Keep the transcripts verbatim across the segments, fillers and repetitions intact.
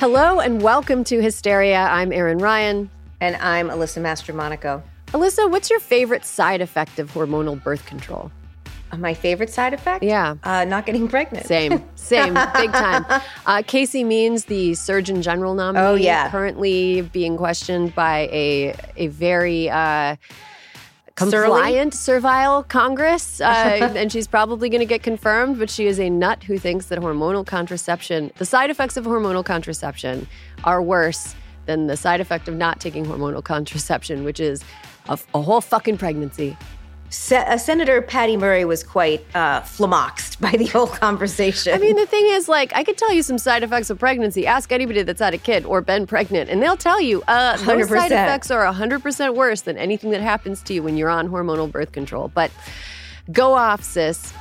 Hello and welcome to Hysteria. I'm Erin Ryan. And I'm Alyssa Mastromonaco. Alyssa, what's your favorite side effect of hormonal birth control? My favorite side effect? Yeah. Uh, not getting pregnant. Same. Same. Big time. Uh, Casey Means, the Surgeon General nominee, oh, yeah. currently being questioned by a a very uh, compliant servile Congress. Uh, and she's probably going to get confirmed, but she is a nut who thinks that hormonal contraception, the side effects of hormonal contraception are worse than the side effect of not taking hormonal contraception, which is a, a whole fucking pregnancy. Se- uh, Senator Patty Murray was quite uh, flummoxed by the whole conversation. I mean, the thing is, like, I could tell you some side effects of pregnancy. Ask anybody that's had a kid or been pregnant, and they'll tell you uh, those one hundred percent. side effects are one hundred percent worse than anything that happens to you when you're on hormonal birth control. But go off, sis.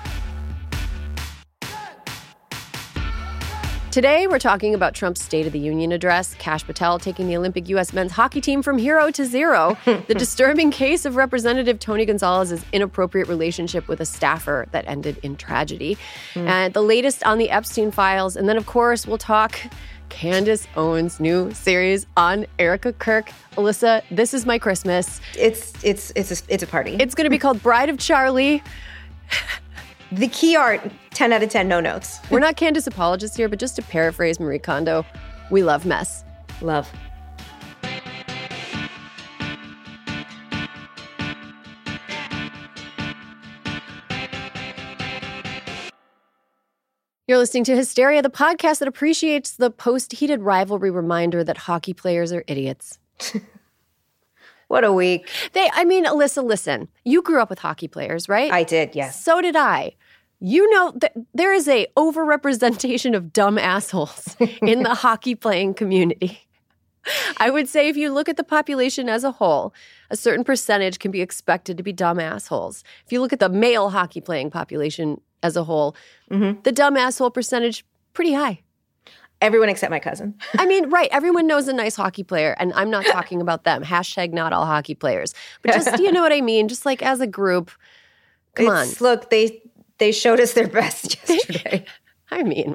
Today, we're talking about Trump's State of the Union address, Kash Patel taking the Olympic U S men's hockey team from hero to zero, the disturbing case of Representative Tony Gonzalez's inappropriate relationship with a staffer that ended in tragedy, mm. and the latest on the Epstein files. And then, of course, we'll talk Candace Owens' new series on Erica Kirk. Alyssa, this is my Christmas. It's it's it's a, it's a party. It's going to be called Bride of Charlie. The key art, ten out of ten, no notes. We're not Candace apologists here, but just to paraphrase Marie Kondo, we love mess. Love. You're listening to Hysteria, the podcast that appreciates the post-heated rivalry reminder that hockey players are idiots. What a week. They, I mean, Alyssa, listen, you grew up with hockey players, right? I did, yes. So did I. You know that there is a overrepresentation of dumb assholes in the hockey playing community. I would say if you look at the population as a whole, a certain percentage can be expected to be dumb assholes. If you look at the male hockey playing population as a whole, mm-hmm. the dumb asshole percentage, pretty high. Everyone except my cousin. I mean, right. Everyone knows a nice hockey player, and I'm not talking about them. Hashtag not all hockey players. But just, you know what I mean? Just like as a group, come it's, on. Look, they they showed us their best yesterday. I mean,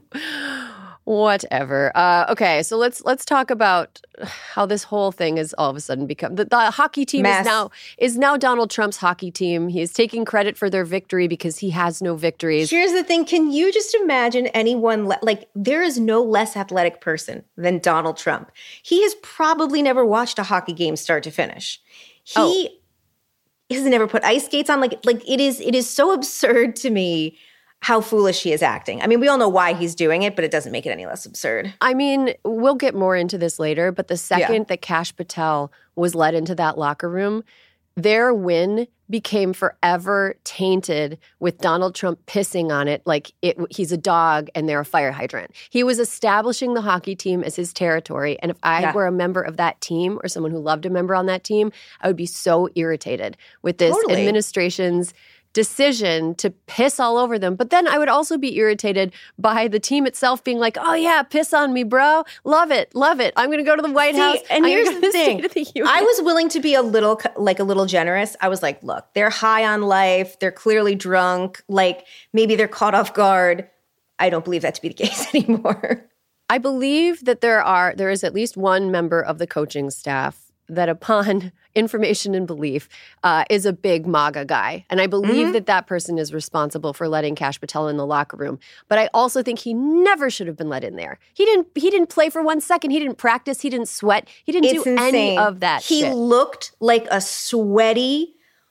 whatever. Uh, okay, so let's let's talk about how this whole thing has all of a sudden become the, the hockey team Mass. is now is now Donald Trump's hockey team. He is taking credit for their victory because he has no victories. Here's the thing: can you just imagine anyone le- like there is no less athletic person than Donald Trump? He has probably never watched a hockey game start to finish. He oh. has never put ice skates on. Like like it is it is so absurd to me how foolish he is acting. I mean, we all know why he's doing it, but it doesn't make it any less absurd. I mean, we'll get more into this later, but the second yeah. that Kash Patel was led into that locker room, their win became forever tainted with Donald Trump pissing on it like it, he's a dog and they're a fire hydrant. He was establishing the hockey team as his territory, and if I yeah. were a member of that team or someone who loved a member on that team, I would be so irritated with this totally. administration's decision to piss all over them. But then I would also be irritated by the team itself being like, oh yeah, piss on me, bro. Love it. Love it. I'm going to go to the White See, House. And I'm here's the, the thing. the I was willing to be a little, like a little generous. I was like, look, they're high on life. They're clearly drunk. Like maybe they're caught off guard. I don't believe that to be the case anymore. I believe that there are, there is at least one member of the coaching staff that upon information and belief uh, is a big MAGA guy. And I believe mm-hmm. that that person is responsible for letting Kash Patel in the locker room. But I also think he never should have been let in there. He didn't He didn't play for one second. He didn't practice. He didn't sweat. He didn't it's do insane. any of that He shit. looked like a sweaty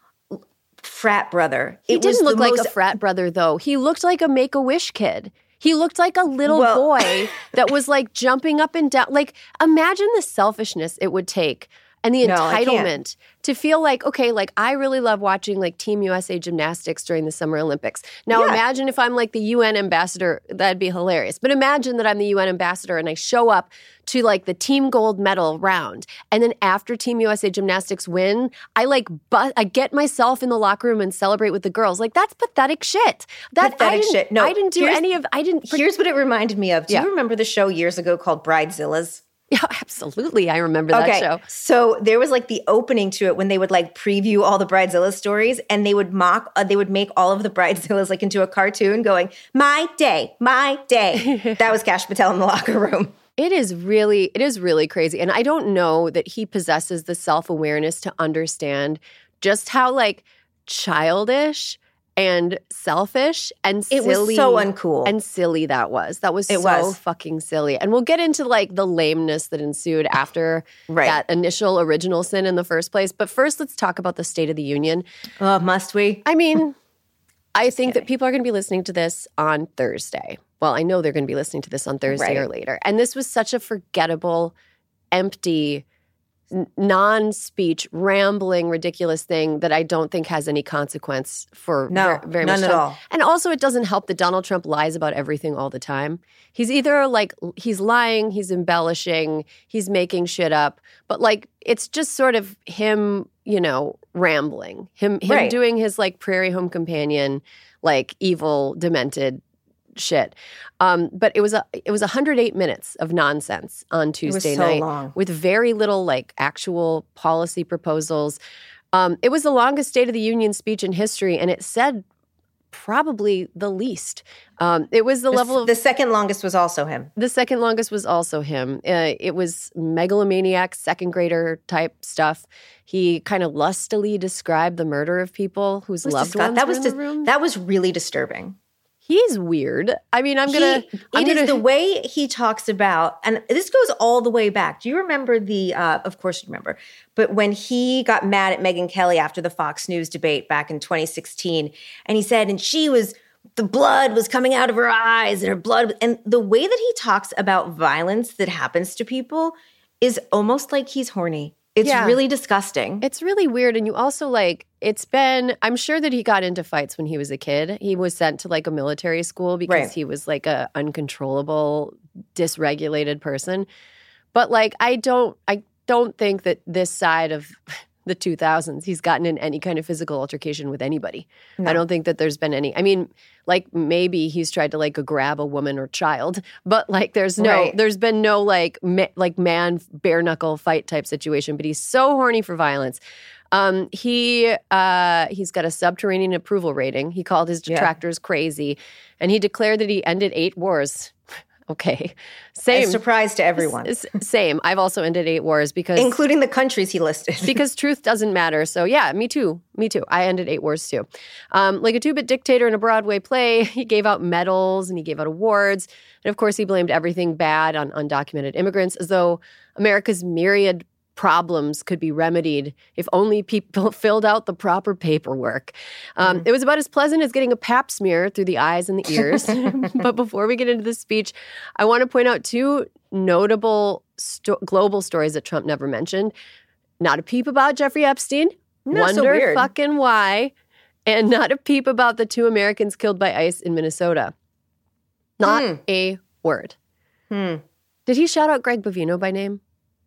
frat brother. He it didn't was look like most... a frat brother, though. He looked like a Make-A-Wish kid. He looked like a little well, boy that was like jumping up and down. Like, imagine the selfishness it would take and the no, entitlement to feel like, okay, like I really love watching like Team U S A gymnastics during the Summer Olympics. Now yeah. imagine if I'm like the U N ambassador, that'd be hilarious. But imagine that I'm the U N ambassador and I show up to like the team gold medal round. And then after Team U S A gymnastics win, I like, bu- I get myself in the locker room and celebrate with the girls. Like that's pathetic shit. That pathetic I shit. No, I didn't do any of, I didn't. Here's what it reminded me of. Do yeah. you remember the show years ago called Bridezillas? Yeah, absolutely. I remember that okay. show. So there was like the opening to it when they would like preview all the Bridezilla stories and they would mock, uh, they would make all of the Bridezillas like into a cartoon going, my day, my day. That was Kash Patel in the locker room. It is really, it is really crazy. And I don't know that he possesses the self-awareness to understand just how, like, childish and selfish and it silly. It was so uncool. And silly that was. That was it so was. fucking silly. And we'll get into, like, the lameness that ensued after right. that initial original sin in the first place. But first, let's talk about the State of the Union. Oh, must we? I mean, I think kidding. that people are going to be listening to this on Thursday. Well, I know they're going to be listening to this on Thursday right. or later. And this was such a forgettable, empty, n- non-speech, rambling, ridiculous thing that I don't think has any consequence for no, ver- very none much at time. all. And also, it doesn't help that Donald Trump lies about everything all the time. He's either like, he's lying, he's embellishing, he's making shit up. But like, it's just sort of him, you know, rambling. Him, him right. doing his like Prairie Home Companion, like evil, demented shit. Um, but it was a it was one hundred eight minutes of nonsense on Tuesday it was so night long. with very little like actual policy proposals. Um, it was the longest State of the Union speech in history, and it said probably the least. Um, it was the, the level of the second longest was also him. The second longest was also him. Uh, it was megalomaniac, second grader type stuff. He kind of lustily described the murder of people whose loved disgust- ones that were was in dis- the room. That was really disturbing. He's weird. I mean, I'm gonna. He, I'm it gonna, is the way he talks about, and this goes all the way back. Do you remember the? Uh, of course, you remember. But when he got mad at Megyn Kelly after the Fox News debate back in twenty sixteen, and he said, and she was, the blood was coming out of her eyes, and her blood, and the way that he talks about violence that happens to people is almost like he's horny. It's yeah. really disgusting. It's really weird. And you also like, it's been, I'm sure that he got into fights when he was a kid. He was sent to like a military school because right. he was like a uncontrollable, dysregulated person. But like, I don't, I don't think that this side of the two thousands, he's gotten in any kind of physical altercation with anybody. No. I don't think that there's been any, I mean, like maybe he's tried to like grab a woman or child, but like there's no, right. there's been no like, ma- like man bare knuckle fight type situation, but he's so horny for violence. Um, he, uh, he's got a subterranean approval rating. He called his detractors yeah. crazy, and he declared that he ended eight wars. Okay. Same. A surprise to everyone. S- same. I've also ended eight wars because... Including the countries he listed. Because truth doesn't matter. So yeah, me too. Me too. I ended eight wars too. Um, like a two-bit dictator in a Broadway play, he gave out medals and he gave out awards. And of course, he blamed everything bad on undocumented immigrants, as though America's myriad problems could be remedied if only people filled out the proper paperwork. Um, mm. It was about as pleasant as getting a pap smear through the eyes and the ears. But before we get into this speech, I want to point out two notable sto- global stories that Trump never mentioned. Not a peep about Jeffrey Epstein. Not Wonder so weird. fucking why. And not a peep about the two Americans killed by ICE in Minnesota. Not hmm. a word. Hmm. Did he shout out Greg Bovino by name?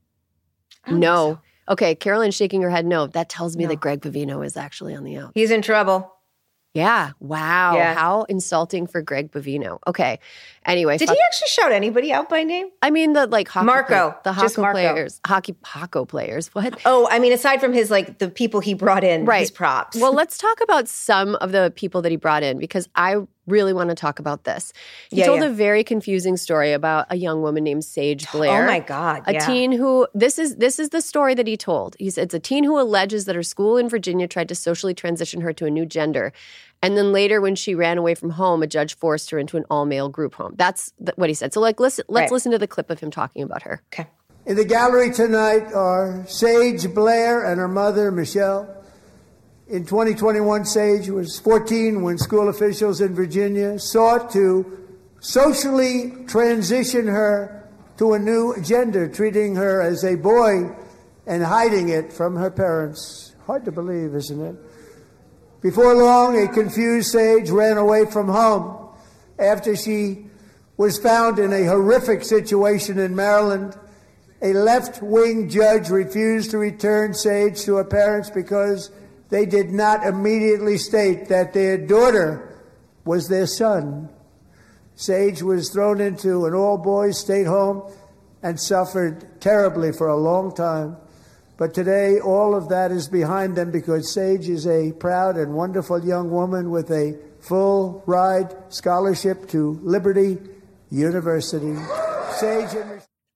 No. So. Okay, Carolyn's shaking her head no. That tells me no. that Greg Bovino is actually on the out. He's in trouble. Yeah. Wow. Yeah. How insulting for Greg Bovino. Okay. Anyway. Did fuck- he actually shout anybody out by name? I mean, the like hockey Marco. Play- the Just hockey Marco. players. Hockey Paco players. What? Oh, I mean, aside from his, like, the people he brought in, right. his props. Well, let's talk about some of the people that he brought in because I really want to talk about this. He yeah, told yeah. a very confusing story about a young woman named Sage Blair. Oh my God. A yeah. teen who this is this is the story that he told. He said it's a teen who alleges that her school in Virginia tried to socially transition her to a new gender. And then later when she ran away from home, a judge forced her into an all-male group home. That's th- what he said. So like listen let's right. listen to the clip of him talking about her. Okay. In the gallery tonight are Sage Blair and her mother, Michelle. In twenty twenty-one, Sage was fourteen when school officials in Virginia sought to socially transition her to a new gender, treating her as a boy and hiding it from her parents. Hard to believe, isn't it? Before long, a confused Sage ran away from home after she was found in a horrific situation in Maryland. A left-wing judge refused to return Sage to her parents because they did not immediately state that their daughter was their son. Sage was thrown into an all-boys state home and suffered terribly for a long time. But today, all of that is behind them because Sage is a proud and wonderful young woman with a full-ride scholarship to Liberty University. Sage and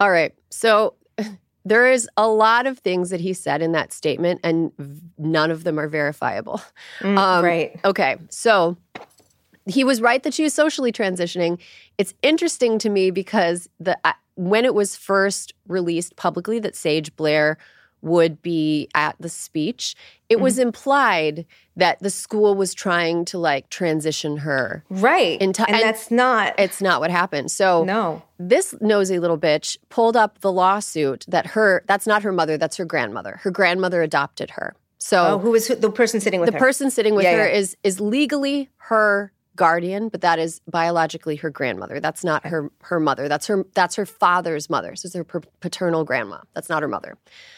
All right. So there is a lot of things that he said in that statement, and none of them are verifiable. Mm, um, right. Okay. So he was right that she was socially transitioning. It's interesting to me because the uh, when it was first released publicly that Sage Blair would be at the speech, it mm-hmm. was implied that the school was trying to like transition her. Right. Into, and, and that's not. It's not what happened. So no. This nosy little bitch pulled up the lawsuit that her, that's not her mother, that's her grandmother. Her grandmother adopted her. So oh, who was the person sitting with the her? The person sitting with yeah, her yeah. is is legally her guardian, but that is biologically her grandmother. That's not her her mother. That's her that's her father's mother. So it's her paternal grandma. That's not her mother.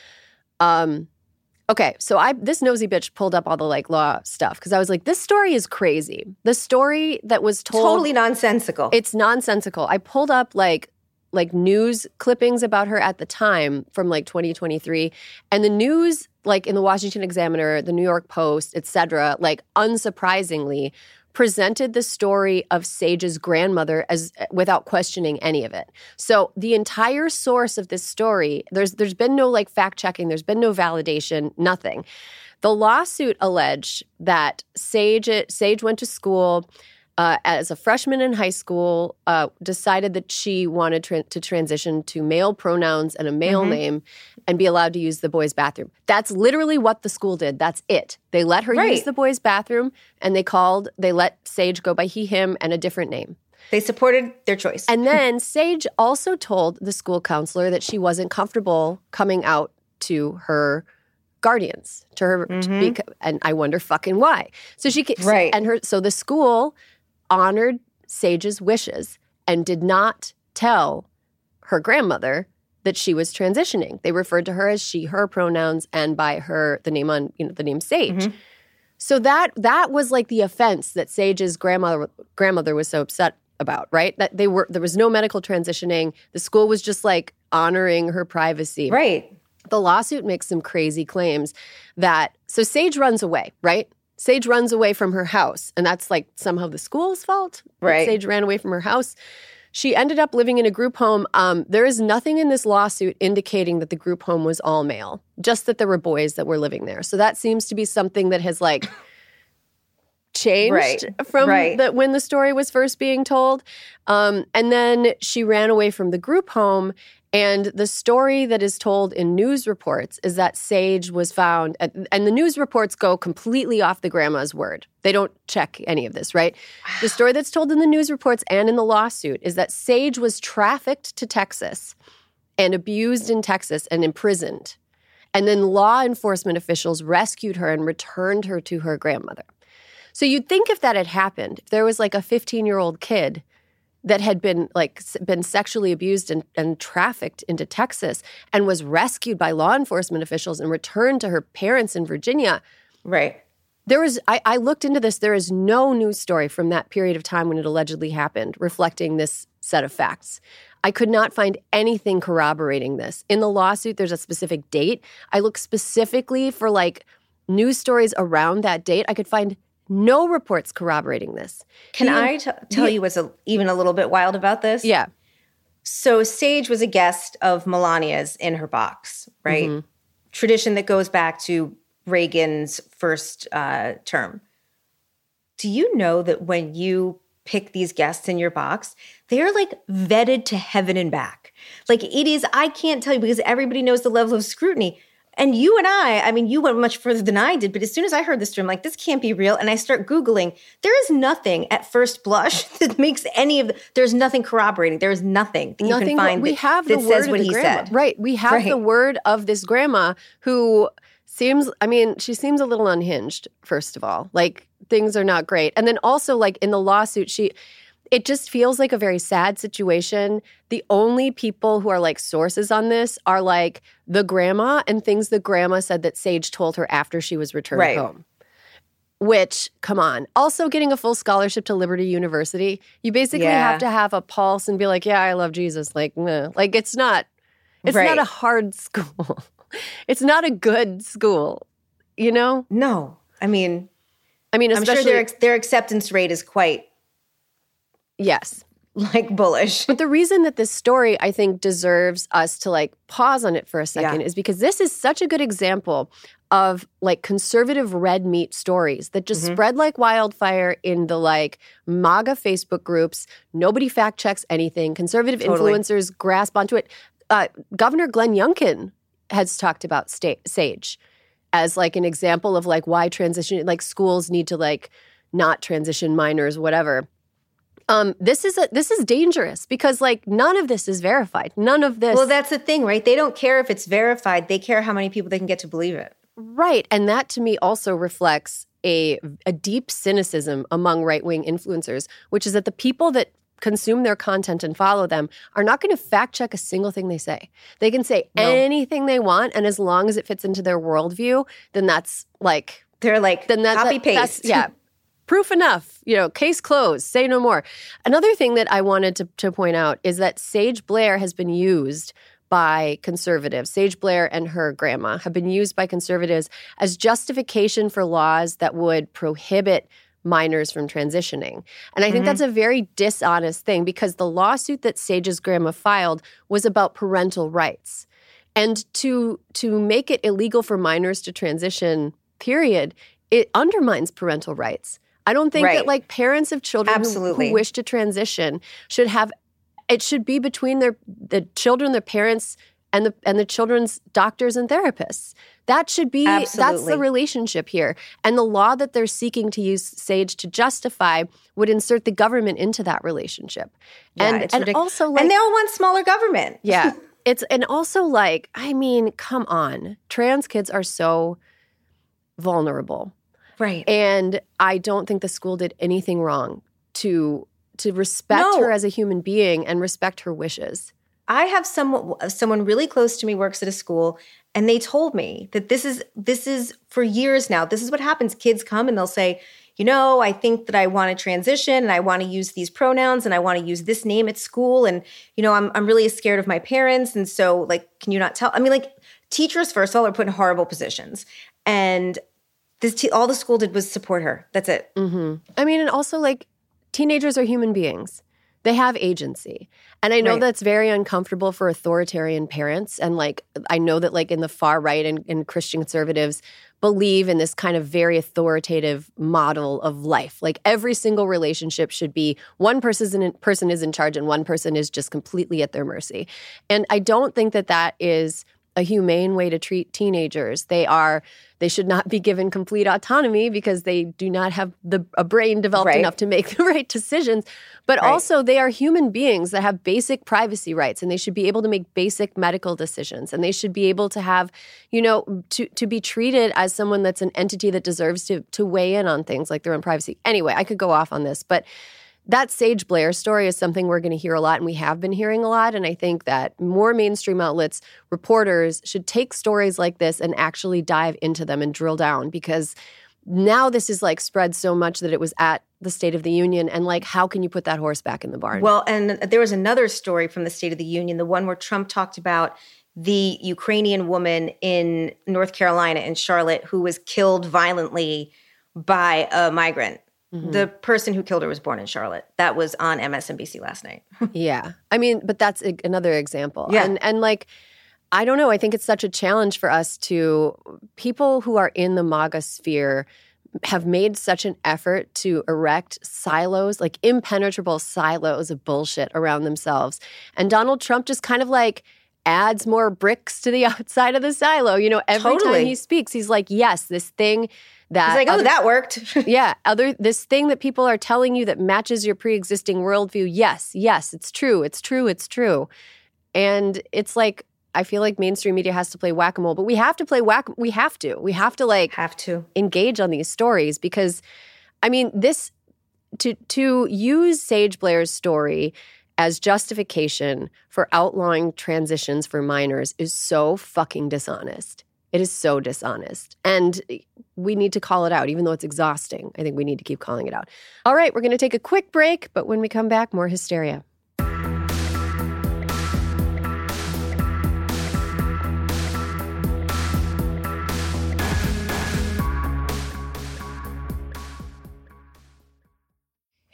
Um, okay, so I this nosy bitch pulled up all the like law stuff because I was like, this story is crazy. The story that was told totally nonsensical. It's nonsensical. I pulled up like like news clippings about her at the time from like twenty twenty-three, and the news like in the Washington Examiner, the New York Post, et cetera, like unsurprisingly presented the story of Sage's grandmother as without questioning any of it. So the entire source of this story, there's there's been no like fact checking, there's been no validation, nothing. The lawsuit alleged that Sage Sage went to school uh, as a freshman in high school, uh, decided that she wanted tra- to transition to male pronouns and a male mm-hmm. name and be allowed to use the boys' bathroom. That's literally what the school did. That's it. They let her right. use the boys' bathroom, and they called, they let Sage go by he, him, and a different name. They supported their choice. And then Sage also told the school counselor that she wasn't comfortable coming out to her guardians, to her, mm-hmm. to be, and I wonder fucking why. So she, right. and her, so the school honored Sage's wishes and did not tell her grandmother that she was transitioning. They referred to her as she, her pronouns, and by her, the name on, you know, the name Sage. Mm-hmm. So that that was like the offense that Sage's grandmother grandmother was so upset about, right? That they were there was no medical transitioning. The school was just like honoring her privacy. Right. The lawsuit makes some crazy claims that so Sage runs away, right? Sage runs away from her house, and that's like somehow the school's fault. Right. Sage ran away from her house. She ended up living in a group home. Um, there is nothing in this lawsuit indicating that the group home was all male, just that there were boys that were living there. So that seems to be something that has like changed right. from right. the, when the story was first being told. Um, and then she ran away from the group home. And the story that is told in news reports is that Sage was found, at, and the news reports go completely off the grandma's word. They don't check any of this, right? Wow. The story that's told in the news reports and in the lawsuit is that Sage was trafficked to Texas and abused in Texas and imprisoned. And then law enforcement officials rescued her and returned her to her grandmother. So you'd think if that had happened, if there was like a fifteen-year-old kid that had been like been sexually abused and, and trafficked into Texas and was rescued by law enforcement officials and returned to her parents in Virginia. Right. There was, I, I looked into this. There is no news story from that period of time when it allegedly happened reflecting this set of facts. I could not find anything corroborating this. In the lawsuit, there's a specific date. I looked specifically for like news stories around that date. I could find no reports corroborating this. Can the, I t- tell the, you what's a, even a little bit wild about this? Yeah. So Sage was a guest of Melania's in her box, right? Mm-hmm. Tradition that goes back to Reagan's first uh, term. Do you know that when you pick these guests in your box, they're like vetted to heaven and back? Like it is, I can't tell you because everybody knows the level of scrutiny. And you and I, I mean, you went much further than I did, but as soon as I heard this term, like, this can't be real. And I start Googling, there is nothing at first blush that makes any of the, there's nothing corroborating. There is nothing that nothing, you can find we that, have that the says word what of the he grandma. said. Right. We have right. the word of this grandma who seems, I mean, she seems a little unhinged, first of all. Like, things are not great. And then also, like, in the lawsuit, she... It just feels like a very sad situation. The only people who are like sources on this are like the grandma and things the grandma said that Sage told her after she was returned right. home. Which, come on. Also getting a full scholarship to Liberty University, you basically yeah. have to have a pulse and be like, yeah, I love Jesus. Like, meh. Like it's not, it's right. not a hard school. It's not a good school, you know? No. I mean, I mean, especially, I'm sure their, their acceptance rate is quite... Yes. like bullish. But the reason that this story, I think, deserves us to like pause on it for a second Yeah. is because this is such a good example of like conservative red meat stories that just Mm-hmm. spread like wildfire in the like MAGA Facebook groups. Nobody fact checks anything. Conservative Totally. influencers grasp onto it. Uh, Governor Glenn Youngkin has talked about sta- SAGE as like an example of like why transition, like schools need to like not transition minors, whatever. Um, this is a, this is dangerous because like none of this is verified. None of this. Well, that's the thing, right? They don't care if it's verified. They care how many people they can get to believe it. Right. And that to me also reflects a, a deep cynicism among right-wing influencers, which is that the people that consume their content and follow them are not going to fact check a single thing they say. They can say No. anything they want, and as long as it fits into their worldview, then that's like They're like, then that, copy that- paste. that's- yeah. Proof enough, you know, case closed, say no more. Another thing that I wanted to, to point out is that Sage Blair has been used by conservatives. Sage Blair and her grandma have been used by conservatives as justification for laws that would prohibit minors from transitioning. And I think Mm-hmm. that's a very dishonest thing because the lawsuit that Sage's grandma filed was about parental rights. And to to make it illegal for minors to transition, period, it undermines parental rights. I don't think Right. that like parents of children who, Absolutely. who wish to transition should have, it should be between their the children, their parents, and the and the children's doctors and therapists. That should be that's Absolutely. the relationship here. And the law that they're seeking to use SAGE to justify would insert the government into that relationship. Yeah, and it's and ridic- also like and they all want smaller government. yeah. It's and also like, I mean, come on. Trans kids are so vulnerable. Right. And I don't think the school did anything wrong to to respect No. her as a human being and respect her wishes. I have someone someone really close to me works at a school, and they told me that this is this is for years now. This is what happens. Kids come and they'll say, you know, I think that I want to transition and I want to use these pronouns and I want to use this name at school, and you know, I'm I'm really scared of my parents, and so like, can you not tell? I mean, like teachers first of all are put in horrible positions, and this te- all the school did was support her. That's it. Mm-hmm. I mean, and also like teenagers are human beings. They have agency. And I know Right. that's very uncomfortable for authoritarian parents. And like, I know that like in the far right and, and Christian conservatives believe in this kind of very authoritative model of life. Like every single relationship should be one person, in, person is in charge and one person is just completely at their mercy. And I don't think that that is a humane way to treat teenagers. They are, they should not be given complete autonomy because they do not have the a brain developed Right. enough to make the right decisions. But Right. also they are human beings that have basic privacy rights, and they should be able to make basic medical decisions, and they should be able to have, you know, to to be treated as someone that's an entity that deserves to to weigh in on things like their own privacy. Anyway, I could go off on this, but that Sage Blair story is something we're going to hear a lot, and we have been hearing a lot. And I think that more mainstream outlets, reporters, should take stories like this and actually dive into them and drill down, because now this is like spread so much that it was at the State of the Union. And like, how can you put that horse back in the barn? Well, and there was another story from the State of the Union, the one where Trump talked about the Ukrainian woman in North Carolina, in Charlotte, who was killed violently by a migrant. Mm-hmm. The person who killed her was born in Charlotte. That was on M S N B C last night. Yeah. I mean, but that's a, another example. Yeah. And, and like, I don't know. I think it's such a challenge for us to, people who are in the MAGA sphere have made such an effort to erect silos, like impenetrable silos of bullshit around themselves. And Donald Trump just kind of like adds more bricks to the outside of the silo. You know, every Totally. time he speaks, he's like, yes, this thing that He's like, oh, other- that worked. yeah, other this thing that people are telling you that matches your pre-existing worldview. Yes, yes, it's true. It's true. It's true. And it's like, I feel like mainstream media has to play whack-a-mole, but we have to play whack. We have to. We have to like Have to. engage on these stories because, I mean, this to to use Sage Blair's story as justification for outlawing transitions for minors is so fucking dishonest. It is so dishonest. And we need to call it out, even though it's exhausting. I think we need to keep calling it out. All right, we're going to take a quick break, but when we come back, more hysteria.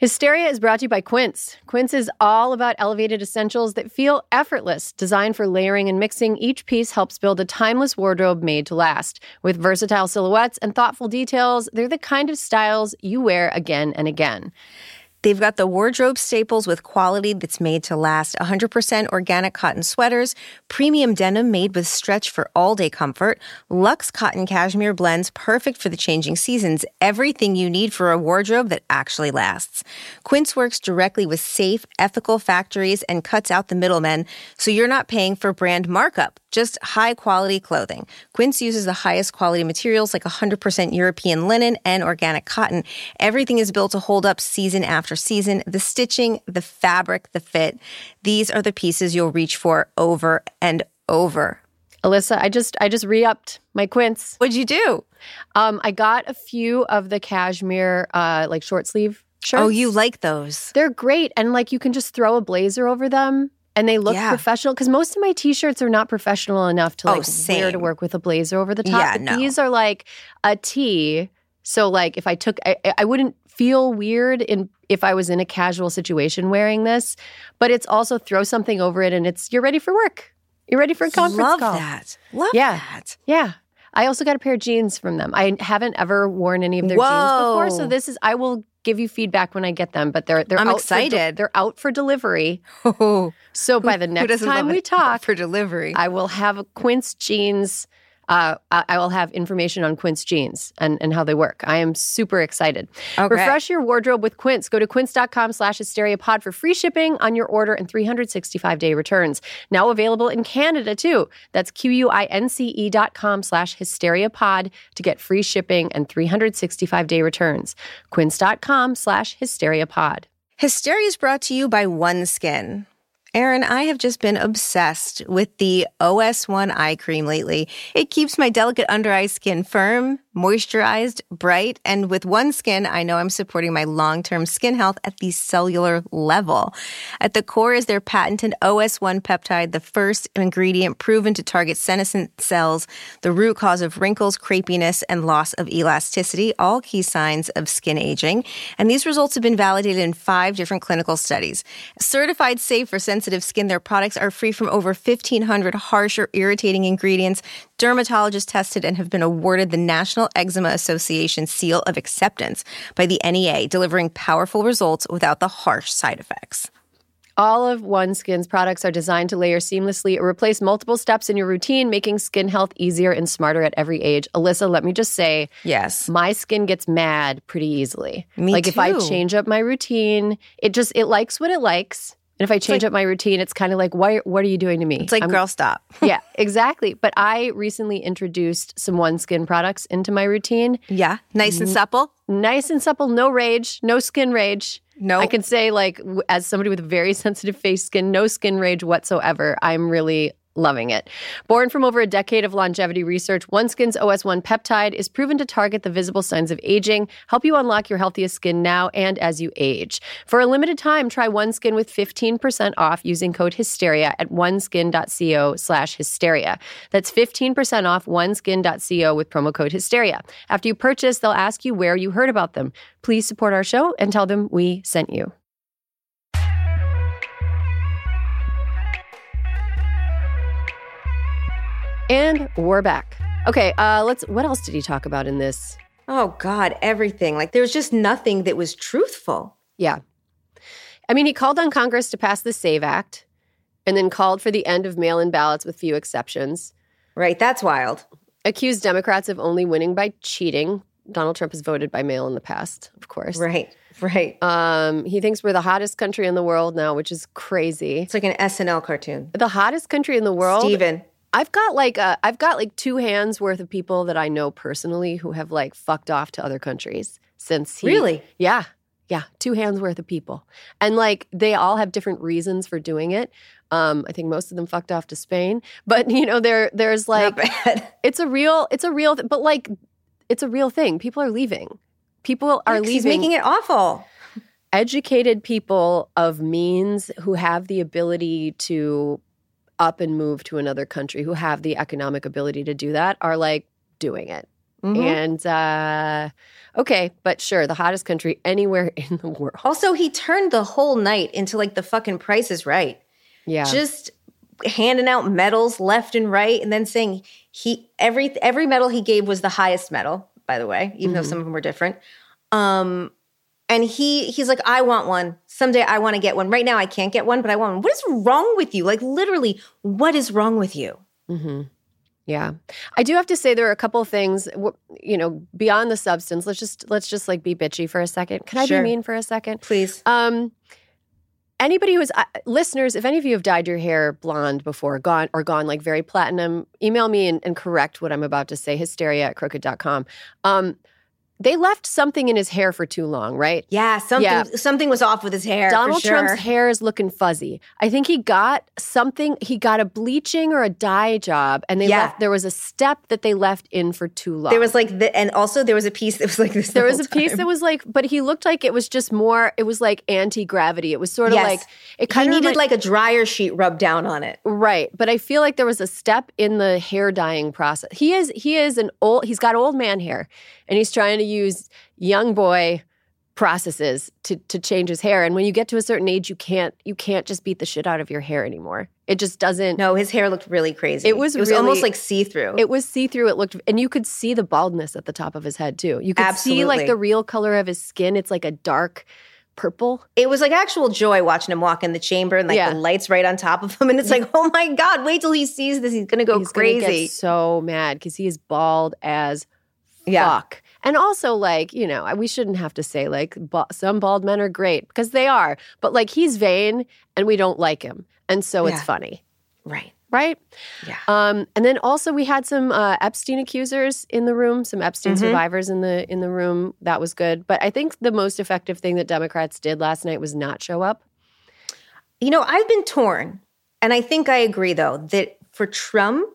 Hysteria is brought to you by Quince. Quince is all about elevated essentials that feel effortless. Designed for layering and mixing, each piece helps build a timeless wardrobe made to last. With versatile silhouettes and thoughtful details, they're the kind of styles you wear again and again. They've got the wardrobe staples with quality that's made to last. one hundred percent organic cotton sweaters, premium denim made with stretch for all-day comfort, luxe cotton cashmere blends perfect for the changing seasons. Everything you need for a wardrobe that actually lasts. Quince works directly with safe, ethical factories and cuts out the middlemen, so you're not paying for brand markup, just high-quality clothing. Quince uses the highest quality materials like one hundred percent European linen and organic cotton. Everything is built to hold up season after season. The stitching, the fabric, the fit. These are the pieces you'll reach for over and over. Alyssa, I just I just re-upped my Quince. What'd you do? Um, I got a few of the cashmere, uh, like short sleeve shirts. Oh, you like those? They're great. And like you can just throw a blazer over them and they look Yeah. professional. Because most of my t-shirts are not professional enough to Oh, like wear same. to work with a blazer over the top. Yeah, But no. these are like a tee. So like if I took, I, I wouldn't feel weird in if I was in a casual situation wearing this. But it's also throw something over it and it's you're ready for work. You're ready for a conference Love call. that. Love Yeah. that. Yeah. I also got a pair of jeans from them. I haven't ever worn any of their jeans before, so Whoa. this is I will give you feedback when I get them, but they're they're I'm out for de- excited. they're out for delivery. Oh, So by the who next doesn't time love we it? talk, For delivery. I will have a Quince jeans. Uh, I, I will have information on Quince jeans and, and how they work. I am super excited. Okay. Refresh your wardrobe with Quince. Go to quince.com slash hysteriapod for free shipping on your order and three hundred sixty-five day returns. Now available in Canada too. That's Q-U-I-N-C-E dot com slash hysteriapod to get free shipping and three hundred sixty-five day returns. Quince.com slash hysteriapod. Hysteria is brought to you by OneSkin. Erin, I have just been obsessed with the O S one eye cream lately. It keeps my delicate under-eye skin firm, moisturized, bright, and with OneSkin, I know I'm supporting my long-term skin health at the cellular level. At the core is their patented O S one peptide, the first ingredient proven to target senescent cells, the root cause of wrinkles, crepiness, and loss of elasticity, all key signs of skin aging. And these results have been validated in five different clinical studies. Certified safe for sensitive skin, their products are free from over fifteen hundred harsh or irritating ingredients, dermatologist tested, and have been awarded the National Eczema Association Seal of Acceptance by the N E A, delivering powerful results without the harsh side effects. All of OneSkin's products are designed to layer seamlessly or replace multiple steps in your routine, making skin health easier and smarter at every age. Alyssa, let me just say, Yes. my skin gets mad pretty easily. Me like if I too. change up my routine, it just it likes what it likes. And if I change like- up my routine, it's kind of like, why? What are you doing to me? It's like, I'm- girl, stop. yeah, exactly. But I recently introduced some OneSkin products into my routine. Yeah. Nice and supple. Nice and supple, no rage, no skin rage. No. I can say, like, w- as somebody with very sensitive face skin, no skin rage whatsoever. I'm really loving it. Born from over a decade of longevity research, OneSkin's O S one peptide is proven to target the visible signs of aging, help you unlock your healthiest skin now and as you age. For a limited time, try OneSkin with fifteen percent off using code HYSTERIA at oneskin.co slash hysteria. That's fifteen percent off oneskin.co with promo code HYSTERIA. After you purchase, they'll ask you where you heard about them. Please support our show and tell them we sent you. And we're back. Okay, uh, let's. What else did he talk about in this? Oh, God, everything. Like, there was just nothing that was truthful. Yeah. I mean, he called on Congress to pass the SAVE Act and then called for the end of mail-in ballots with few exceptions. Right, that's wild. Accused Democrats of only winning by cheating. Donald Trump has voted by mail in the past, of course. Right, right. Um, he thinks we're the hottest country in the world now, which is crazy. It's like an S N L cartoon. The hottest country in the world. Steven. I've got like a, I've got like two hands worth of people that I know personally who have like fucked off to other countries since he. Really? Yeah. Yeah. Two hands worth of people. And like they all have different reasons for doing it. Um, I think most of them fucked off to Spain. But you know, there there's like Not bad. it's a real it's a real th- but like it's a real thing. People are leaving. People are Yeah, 'cause leaving. He's making it awful. Educated people of means who have the ability to up and move to another country, who have the economic ability to do that, are like doing it. Mm-hmm. And, uh, okay, but sure, the hottest country anywhere in the world. Also, he turned the whole night into like the fucking Price is Right. Yeah. Just handing out medals left and right and then saying he every every medal he gave was the highest medal, by the way, even mm-hmm. though some of them were different. Um, and he he's like, I want one. Someday I want to get one. Right now I can't get one, but I want one. What is wrong with you? Like literally, what is wrong with you? Mm-hmm. Yeah. I do have to say there are a couple of things, you know, beyond the substance. Let's just let's just like be bitchy for a second. Can I sure. be mean for a second? Please. Um, anybody who's uh, listeners, if any of you have dyed your hair blonde before, gone or gone like very platinum, email me and, and correct what I'm about to say. Hysteria at crooked dot com. Um, They left something in his hair for too long, right? Yeah, something yeah. something was off with his hair. Donald for sure. Trump's hair is looking fuzzy. I think he got something, he got a bleaching or a dye job, and they yeah. left, there was a step that they left in for too long. There was like, the, and also there was a piece that was like this. There was a time. piece that was like, but he looked like it was just more, it was like anti-gravity. It was sort of yes. like, it kind he of needed remi- like a dryer sheet rubbed down on it. Right. But I feel like there was a step in the hair dyeing process. He is, he is an old, he's got old man hair, and he's trying to use young boy processes to to change his hair. And when you get to a certain age, you can't you can't just beat the shit out of your hair anymore. It just doesn't. No, his hair looked really crazy. It was it was really, almost like see-through. It was see-through. It looked, and you could see the baldness at the top of his head too. You could Absolutely. see like the real color of his skin. It's like a dark purple. It was like actual joy watching him walk in the chamber and like yeah. the lights right on top of him. And it's like, oh my God, wait till he sees this. He's going to go He's crazy. Gonna get so mad because he is bald as yeah. fuck. And also, like, you know, we shouldn't have to say, like, ba- some bald men are great, because they are. But, like, he's vain, and we don't like him. And so yeah. it's funny. Right. Right? Yeah. Um, and then also we had some uh, Epstein accusers in the room, some Epstein mm-hmm. survivors in the in the room. That was good. But I think the most effective thing that Democrats did last night was not show up. You know, I've been torn. And I think I agree, though, that for Trump,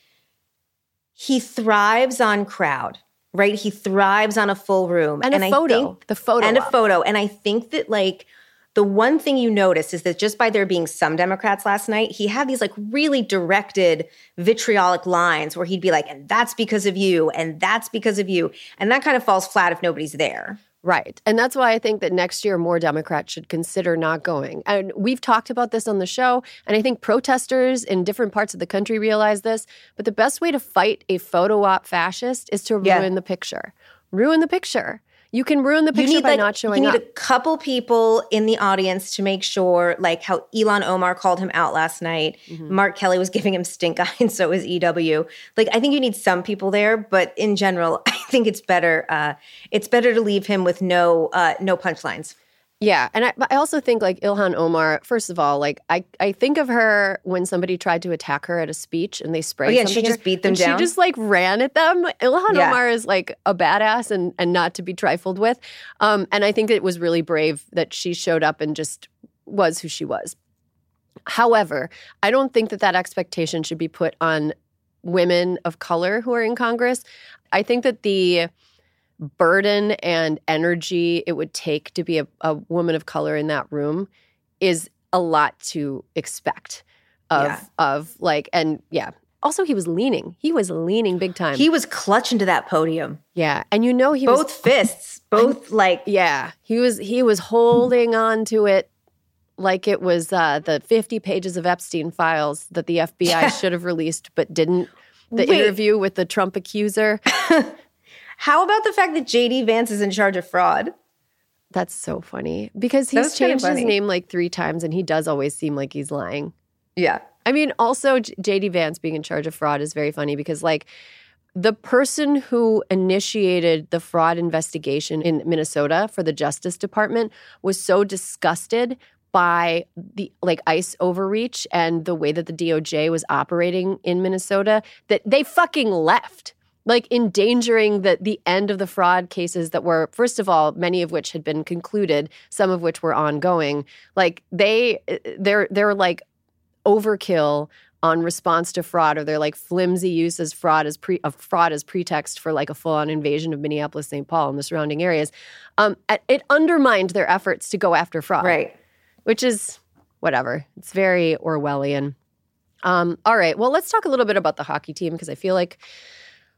he thrives on crowd. Right? He thrives on a full room. And, and a photo. I think, the photo. And up. a photo. And I think that, like, the one thing you notice is that just by there being some Democrats last night, he had these, like, really directed vitriolic lines where he'd be like, and that's because of you, and that's because of you. And that kind of falls flat if nobody's there. Right. And that's why I think that next year more Democrats should consider not going. And we've talked about this on the show, and I think protesters in different parts of the country realize this. But the best way to fight a photo op fascist is to yeah. ruin the picture. Ruin the picture. You can ruin the picture need, by like, not showing up. You need up. a couple people in the audience to make sure, like how Ilhan Omar called him out last night. Mm-hmm. Mark Kelly was giving him stink eye, and so was E W. Like, I think you need some people there, but in general, I think it's better. Uh, it's better to leave him with no uh, no punchlines. Yeah, and I, I also think, like, Ilhan Omar, first of all, like, I, I think of her when somebody tried to attack her at a speech and they sprayed oh, yeah, something and she just beat them and down. She just, like, ran at them. Ilhan yeah. Omar is, like, a badass and, and not to be trifled with. Um, and I think it was really brave that she showed up and just was who she was. However, I don't think that that expectation should be put on women of color who are in Congress. I think that the burden and energy it would take to be a, a woman of color in that room is a lot to expect of yeah. of like and yeah also he was leaning he was leaning big time. He was clutching to that podium. Yeah, and you know he both was fists both I'm, like yeah he was he was holding on to it like it was uh the fifty pages of Epstein files that the F B I should have released but didn't. The Wait. interview with the Trump accuser. How about the fact that J D Vance is in charge of fraud? That's so funny because he's changed his name like three times and he does always seem like he's lying. Yeah. I mean, also J D Vance being in charge of fraud is very funny because, like, the person who initiated the fraud investigation in Minnesota for the Justice Department was so disgusted by the like ICE overreach and the way that the D O J was operating in Minnesota that they fucking left. Like endangering the, the end of the fraud cases that were, first of all, many of which had been concluded, some of which were ongoing. Like they, they're they're like overkill on response to fraud, or they're like flimsy use as fraud as pre of fraud as pretext for like a full-on invasion of Minneapolis, Saint Paul, and the surrounding areas. Um, it undermined their efforts to go after fraud, right? Which is whatever. It's very Orwellian. Um, all right, well, let's talk a little bit about the hockey team because I feel like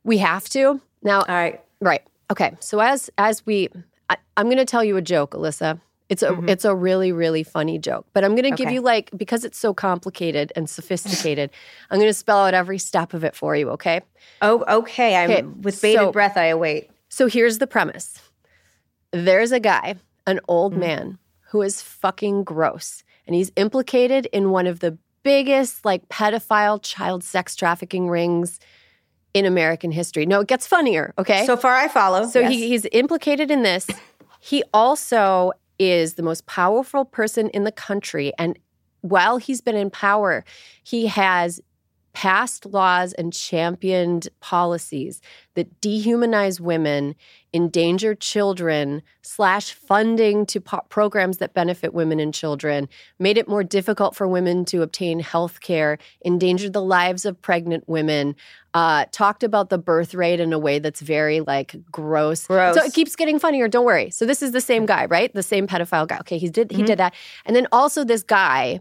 We have to. Now, All right. Right. Okay. So as as we, I, I'm going to tell you a joke, Alyssa. It's a mm-hmm. it's a really, really funny joke. But I'm going to okay. give you like, because it's so complicated and sophisticated, I'm going to spell out every step of it for you, okay? Oh, okay. I'm okay. With bated so, breath, I await. So here's the premise. There's a guy, an old mm-hmm. man, who is fucking gross. And he's implicated in one of the biggest like pedophile child sex trafficking rings in American history. No, it gets funnier, okay? So far I follow. So yes. he, he's implicated in this. He also is the most powerful person in the country. And while he's been in power, he has passed laws and championed policies that dehumanize women, endanger children, slash funding to po- programs that benefit women and children, made it more difficult for women to obtain health care, endangered the lives of pregnant women, uh, talked about the birth rate in a way that's very, like, gross. Gross. So it keeps getting funnier, don't worry. So this is the same guy, right? The same pedophile guy. Okay, he did, he mm-hmm. did that. And then also this guy...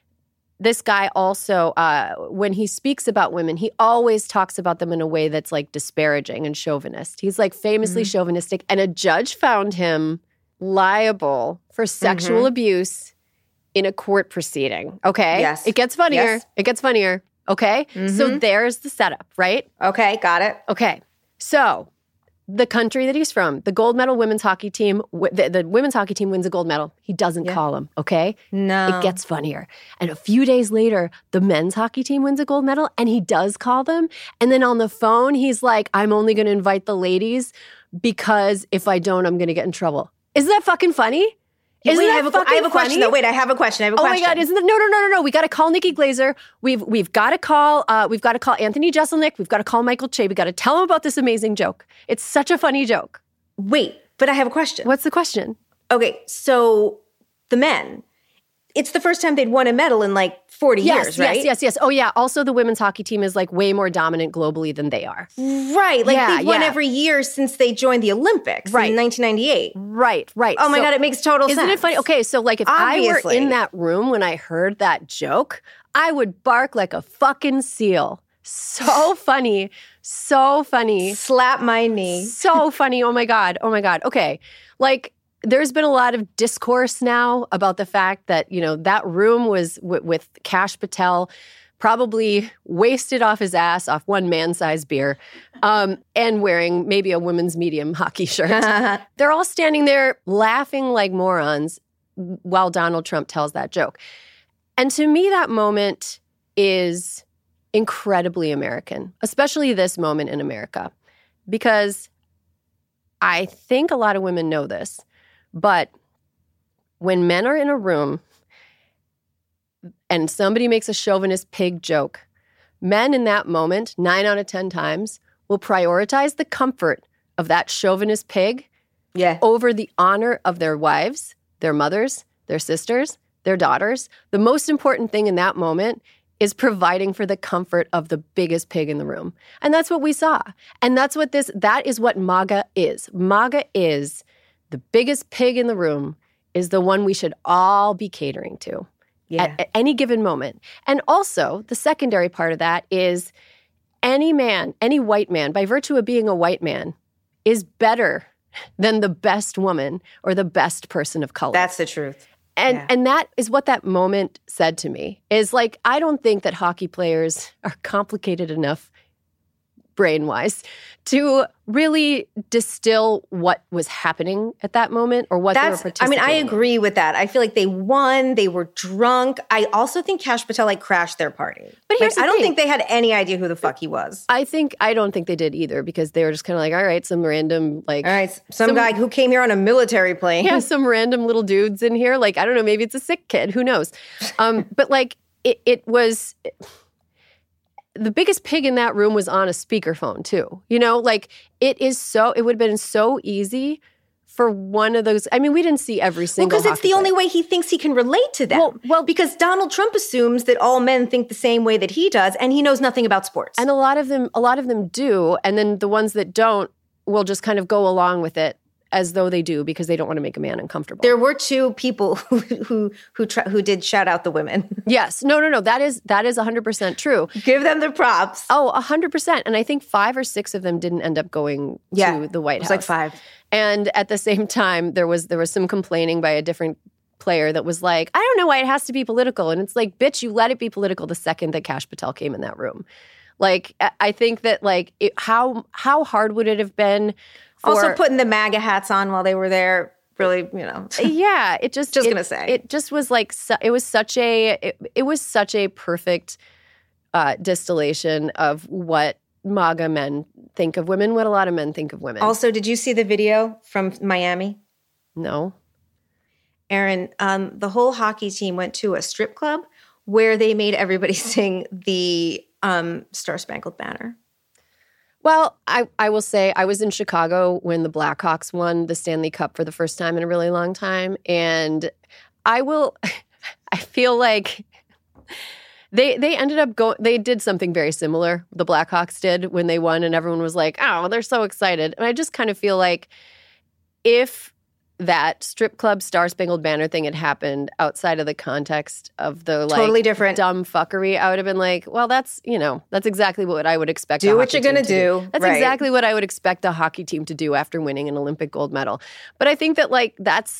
This guy also, uh, when he speaks about women, he always talks about them in a way that's like disparaging and chauvinist. He's like famously mm-hmm. chauvinistic. And a judge found him liable for sexual mm-hmm. abuse in a court proceeding. Okay? Yes. It gets funnier. Yes. It gets funnier. Okay? Mm-hmm. So there's the setup, right? Okay, got it. Okay. So the country that he's from, the gold medal women's hockey team, the, the women's hockey team wins a gold medal. He doesn't yeah. call him, okay? No. It gets funnier. And a few days later, the men's hockey team wins a gold medal, and he does call them. And then on the phone, he's like, I'm only going to invite the ladies because if I don't, I'm going to get in trouble. Isn't that fucking funny? Isn't Wait, that I have a, fucking I have a question. funny? Though. Wait, I have a question. I have a oh question. Oh my God! Isn't that no, no, no, no, no? We got to call Nikki Glaser. We've we've got to call. Uh, we've got to call Anthony Jeselnik. We've got to call Michael Che. We got to tell him about this amazing joke. It's such a funny joke. Wait, but I have a question. What's the question? Okay, so the men. It's the first time they'd won a medal in like forty yes, years, right? Yes, yes, yes. Oh, yeah. Also, the women's hockey team is like way more dominant globally than they are. Right. Like yeah, they've won yeah. every year since they joined the Olympics right. in nineteen ninety-eight. Right, right. Oh my so, God, it makes total isn't sense. Isn't it funny? Okay, so like if Obviously. I were in that room when I heard that joke, I would bark like a fucking seal. So funny. So funny. Slap my knee. So funny. Oh my God. Oh my God. Okay. Like, there's been a lot of discourse now about the fact that, you know, that room was w- with Kash Patel probably wasted off his ass off one man-sized beer um, and wearing maybe a women's medium hockey shirt. They're all standing there laughing like morons while Donald Trump tells that joke. And to me, that moment is incredibly American, especially this moment in America, because I think a lot of women know this. But when men are in a room and somebody makes a chauvinist pig joke, men in that moment, nine out of ten times, will prioritize the comfort of that chauvinist pig yeah. over the honor of their wives, their mothers, their sisters, their daughters. The most important thing in that moment is providing for the comfort of the biggest pig in the room. And that's what we saw. And that's what this, that is what MAGA is. MAGA is the biggest pig in the room is the one we should all be catering to yeah. at, at any given moment. And also, the secondary part of that is any man, any white man, by virtue of being a white man, is better than the best woman or the best person of color. That's the truth. And yeah. and that is what that moment said to me, is like, I don't think that hockey players are complicated enough brain-wise to really distill what was happening at that moment or what That's, they were participating I mean, I in. agree with that. I feel like they won. They were drunk. I also think Kash Patel like crashed their party. But here's like, the I don't thing. think they had any idea who the fuck he was. I think, I don't think they did either, because they were just kind of like, all right, some random, like... All right, some, some guy who came here on a military plane. Yeah, some random little dudes in here. Like, I don't know, maybe it's a sick kid. Who knows? Um, but like, it, it was... The biggest pig in that room was on a speakerphone too. You know, like it is so, it would have been so easy for one of those. I mean, we didn't see every single Well, because it's the player. only way he thinks he can relate to them. Well, well, because Donald Trump assumes that all men think the same way that he does, and he knows nothing about sports. And a lot of them, a lot of them do. And then the ones that don't will just kind of go along with it as though they do because they don't want to make a man uncomfortable. There were two people who who who, try, who did shout out the women. Yes. No, no, no. That is that is one hundred percent true. Give them the props. Oh, one hundred percent. And I think five or six of them didn't end up going yeah, to the White House. It was like five. And at the same time, there was there was some complaining by a different player that was like, I don't know why it has to be political. And it's like, bitch, you let it be political the second that Kash Patel came in that room. Like, I think that, like, it, how how hard would it have been for... Also putting the MAGA hats on while they were there, really, you know. Yeah, it just... just it, going to say. It just was like, su- it was such a, it, it was such a perfect uh, distillation of what MAGA men think of women, what a lot of men think of women. Also, did you see the video from Miami? No. Erin, um, the whole hockey team went to a strip club where they made everybody sing the um, Star Spangled Banner. Well, I, I will say I was in Chicago when the Blackhawks won the Stanley Cup for the first time in a really long time. And I will, I feel like they they ended up going, they did something very similar, the Blackhawks did when they won, and everyone was like, oh, they're so excited. And I just kind of feel like if that strip club Star Spangled Banner thing had happened outside of the context of the like totally different dumb fuckery, I would have been like, well, that's, you know, that's exactly what I would expect. Do a what you're going to do. do. That's right. exactly what I would expect a hockey team to do after winning an Olympic gold medal. But I think that like that's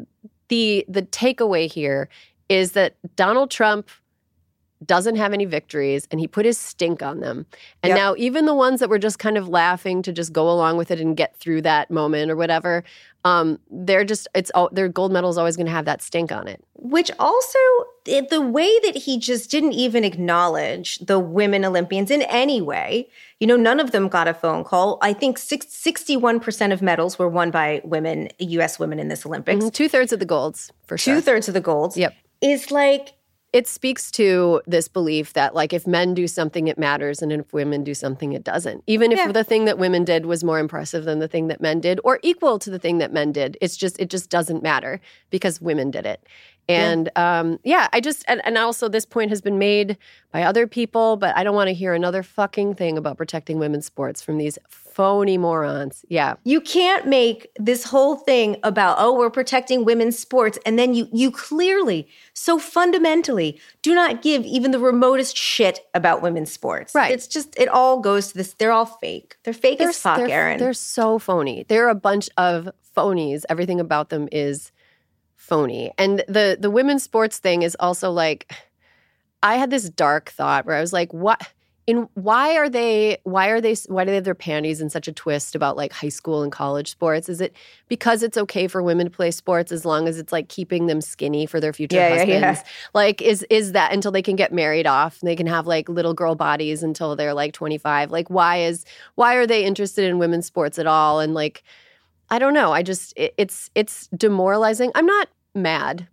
the the takeaway here is that Donald Trump doesn't have any victories, and he put his stink on them. And yep. now even the ones that were just kind of laughing to just go along with it and get through that moment or whatever, um, they're just, it's all, their gold medal is always going to have that stink on it. Which also, it, the way that he just didn't even acknowledge the women Olympians in any way, you know, none of them got a phone call. I think six, sixty-one percent of medals were won by women, U S women in this Olympics. Mm-hmm. Two-thirds of the golds, for sure. Two-thirds of the golds. Yep. Is like... It speaks to this belief that, like, if men do something, it matters, and if women do something, it doesn't. Even if yeah. the thing that women did was more impressive than the thing that men did, or equal to the thing that men did, it's just it just doesn't matter because women did it. And yeah, um, yeah I just and, and also this point has been made by other people, but I don't want to hear another fucking thing about protecting women's sports from these phony morons. Yeah. You can't make this whole thing about, oh, we're protecting women's sports, and then you you clearly, so fundamentally, do not give even the remotest shit about women's sports. Right. It's just, it all goes to this, they're all fake. They're fake they're, as fuck, they're, Erin. They're so phony. They're a bunch of phonies. Everything about them is phony. And the the women's sports thing is also like, I had this dark thought where I was like, what in why are they why are they why do they have their panties in such a twist about like high school and college sports? Is it because it's okay for women to play sports as long as it's like keeping them skinny for their future yeah, husbands? Yeah, yeah. Like is is that until they can get married off and they can have like little girl bodies until they're like twenty-five? Like why is why are they interested in women's sports at all? And like I don't know. I just it, it's it's demoralizing. I'm not mad.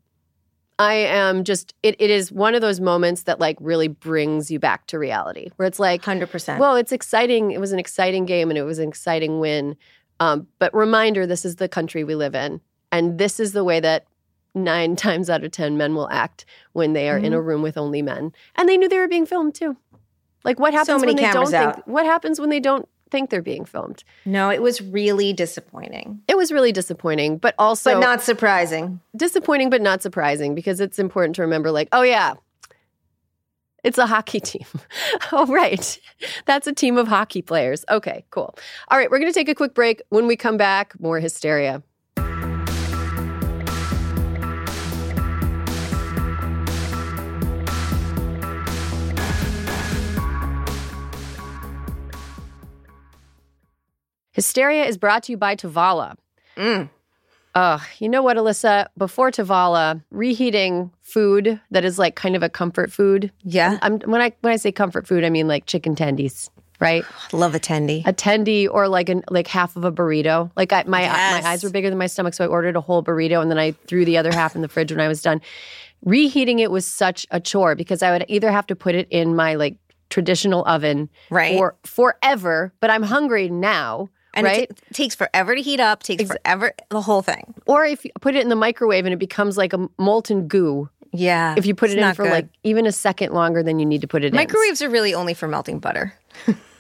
I am just it, it is one of those moments that like really brings you back to reality where it's like one hundred percent. Well, it's exciting. It was an exciting game and it was an exciting win. Um, but reminder, this is the country we live in. And this is the way that nine times out of ten men will act when they are mm-hmm. in a room with only men. And they knew they were being filmed too. Like what happens so many when they cameras don't out. think what happens when they don't think they're being filmed? No, it was really disappointing. It was really disappointing, but also... But not surprising. Disappointing, but not surprising, because it's important to remember, like, oh, yeah, it's a hockey team. Oh, right. That's a team of hockey players. Okay, cool. All right, we're going to take a quick break. When we come back, more hysteria. Hysteria is brought to you by Tavala. Mm. Uh, you know what, Alyssa? Before Tavala, reheating food that is like kind of a comfort food. Yeah. I'm, when I when I say comfort food, I mean like chicken tendies, right? Love a tendy. A tendy or like an like half of a burrito. Like I, my yes. my eyes were bigger than my stomach, so I ordered a whole burrito and then I threw the other half in the fridge when I was done. Reheating it was such a chore because I would either have to put it in my like traditional oven right. for forever, but I'm hungry now. And right? it t- takes forever to heat up, takes Ex- forever, the whole thing. Or if you put it in the microwave and it becomes like a molten goo. Yeah. If you put it in for good. like even a second longer than you need to put it Microwaves in. Microwaves are really only for melting butter.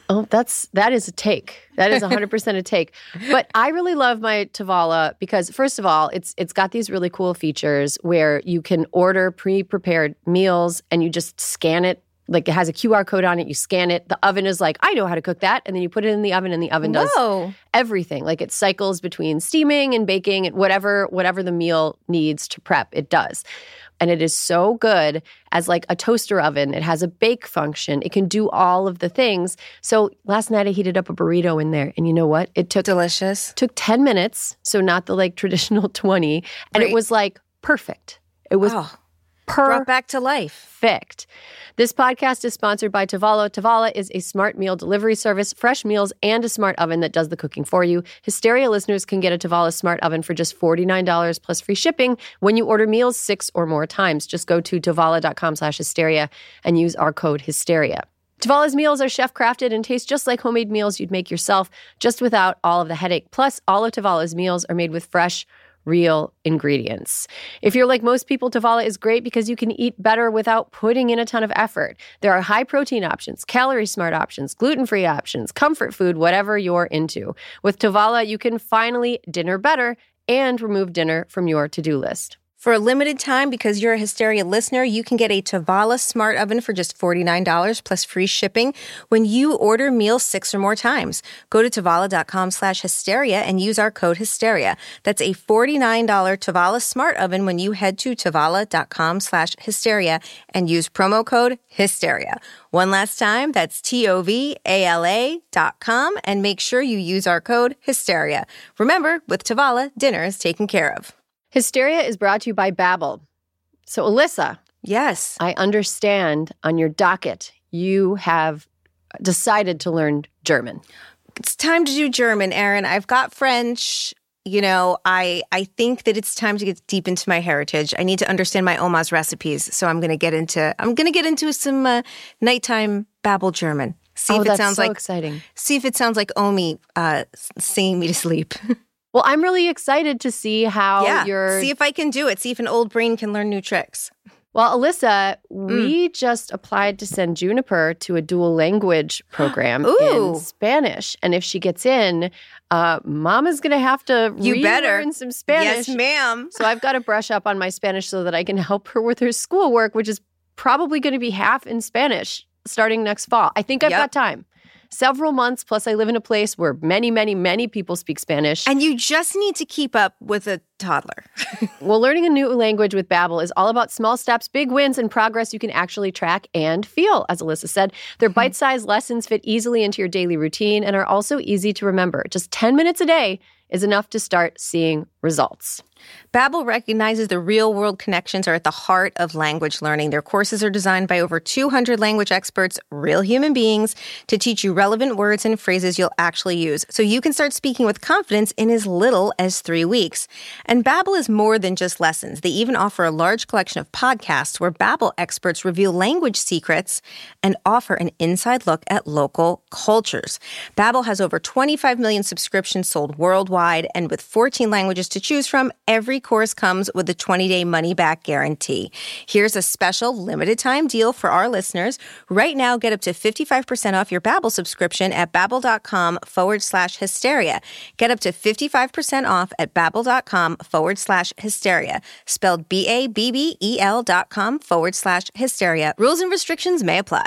Oh, that's that is a take. That is one hundred percent a take. But I really love my Tavala because, first of all, it's it's got these really cool features where you can order pre-prepared meals and you just scan it. Like it has a Q R code on it. You scan it. The oven is like, I know how to cook that. And then you put it in the oven and the oven does Whoa. everything. Like it cycles between steaming and baking and whatever whatever the meal needs to prep, it does. And it is so good as like a toaster oven. It has a bake function. It can do all of the things. So last night I heated up a burrito in there. And you know what? It took delicious. Took ten minutes. So not the like traditional twenty. And Right. it was like perfect. It was Oh, perfect. brought back to life. Perfect. This podcast is sponsored by Tavala. Tavala is a smart meal delivery service, fresh meals, and a smart oven that does the cooking for you. Hysteria listeners can get a Tavala smart oven for just forty-nine dollars plus free shipping when you order meals six or more times. Just go to Tavala.com slash hysteria and use our code hysteria. Tavala's meals are chef-crafted and taste just like homemade meals you'd make yourself, just without all of the headache. Plus, all of Tavala's meals are made with fresh, real ingredients. If you're like most people, Tavala is great because you can eat better without putting in a ton of effort. There are high protein options, calorie smart options, gluten-free options, comfort food, whatever you're into. With Tavala, you can finally dinner better and remove dinner from your to-do list. For a limited time, because you're a Hysteria listener, you can get a Tavala smart oven for just forty-nine dollars plus free shipping when you order meals six or more times. Go to Tavala.com slash hysteria and use our code hysteria. That's a forty-nine dollars Tavala smart oven when you head to Tavala.com slash hysteria and use promo code hysteria. One last time, that's T-O-V-A-L-A dot com and make sure you use our code hysteria. Remember, with Tavala, dinner is taken care of. Hysteria is brought to you by Babbel. So, Alyssa, Yes. I understand on your docket you have decided to learn German. It's time to do German, Erin. I've got French. You know, I I think that it's time to get deep into my heritage. I need to understand my Oma's recipes. So I'm going to get into I'm going to get into some uh, nighttime Babbel German. See oh, if it that's sounds so like exciting. See if it sounds like Omi uh, singing me to sleep. Well, I'm really excited to see how yeah. you're... See if I can do it. See if an old brain can learn new tricks. Well, Alyssa, we mm. just applied to send Juniper to a dual language program in Spanish. And if she gets in, uh, Mama's going to have to you relearn better. some Spanish. Yes, ma'am. So I've got to brush up on my Spanish so that I can help her with her schoolwork, which is probably going to be half in Spanish starting next fall. I think I've yep. got time. Several months, plus I live in a place where many, many, many people speak Spanish. And you just need to keep up with a toddler. Well, learning a new language with Babbel is all about small steps, big wins, and progress you can actually track and feel, as Alyssa said. Their bite-sized lessons fit easily into your daily routine and are also easy to remember. Just ten minutes a day is enough to start seeing results. Babbel recognizes the real-world connections are at the heart of language learning. Their courses are designed by over two hundred language experts, real human beings, to teach you relevant words and phrases you'll actually use, so you can start speaking with confidence in as little as three weeks. And Babbel is more than just lessons. They even offer a large collection of podcasts where Babbel experts reveal language secrets and offer an inside look at local cultures. Babbel has over twenty-five million subscriptions sold worldwide, and with fourteen languages to choose from, every course comes with a twenty-day money-back guarantee. Here's a special limited-time deal for our listeners. Right now, get up to fifty-five percent off your Babbel subscription at babbel.com forward slash hysteria. Get up to fifty-five percent off at babbel.com forward slash hysteria. Spelled B-A-B-B-E-L dot com forward slash hysteria. Rules and restrictions may apply.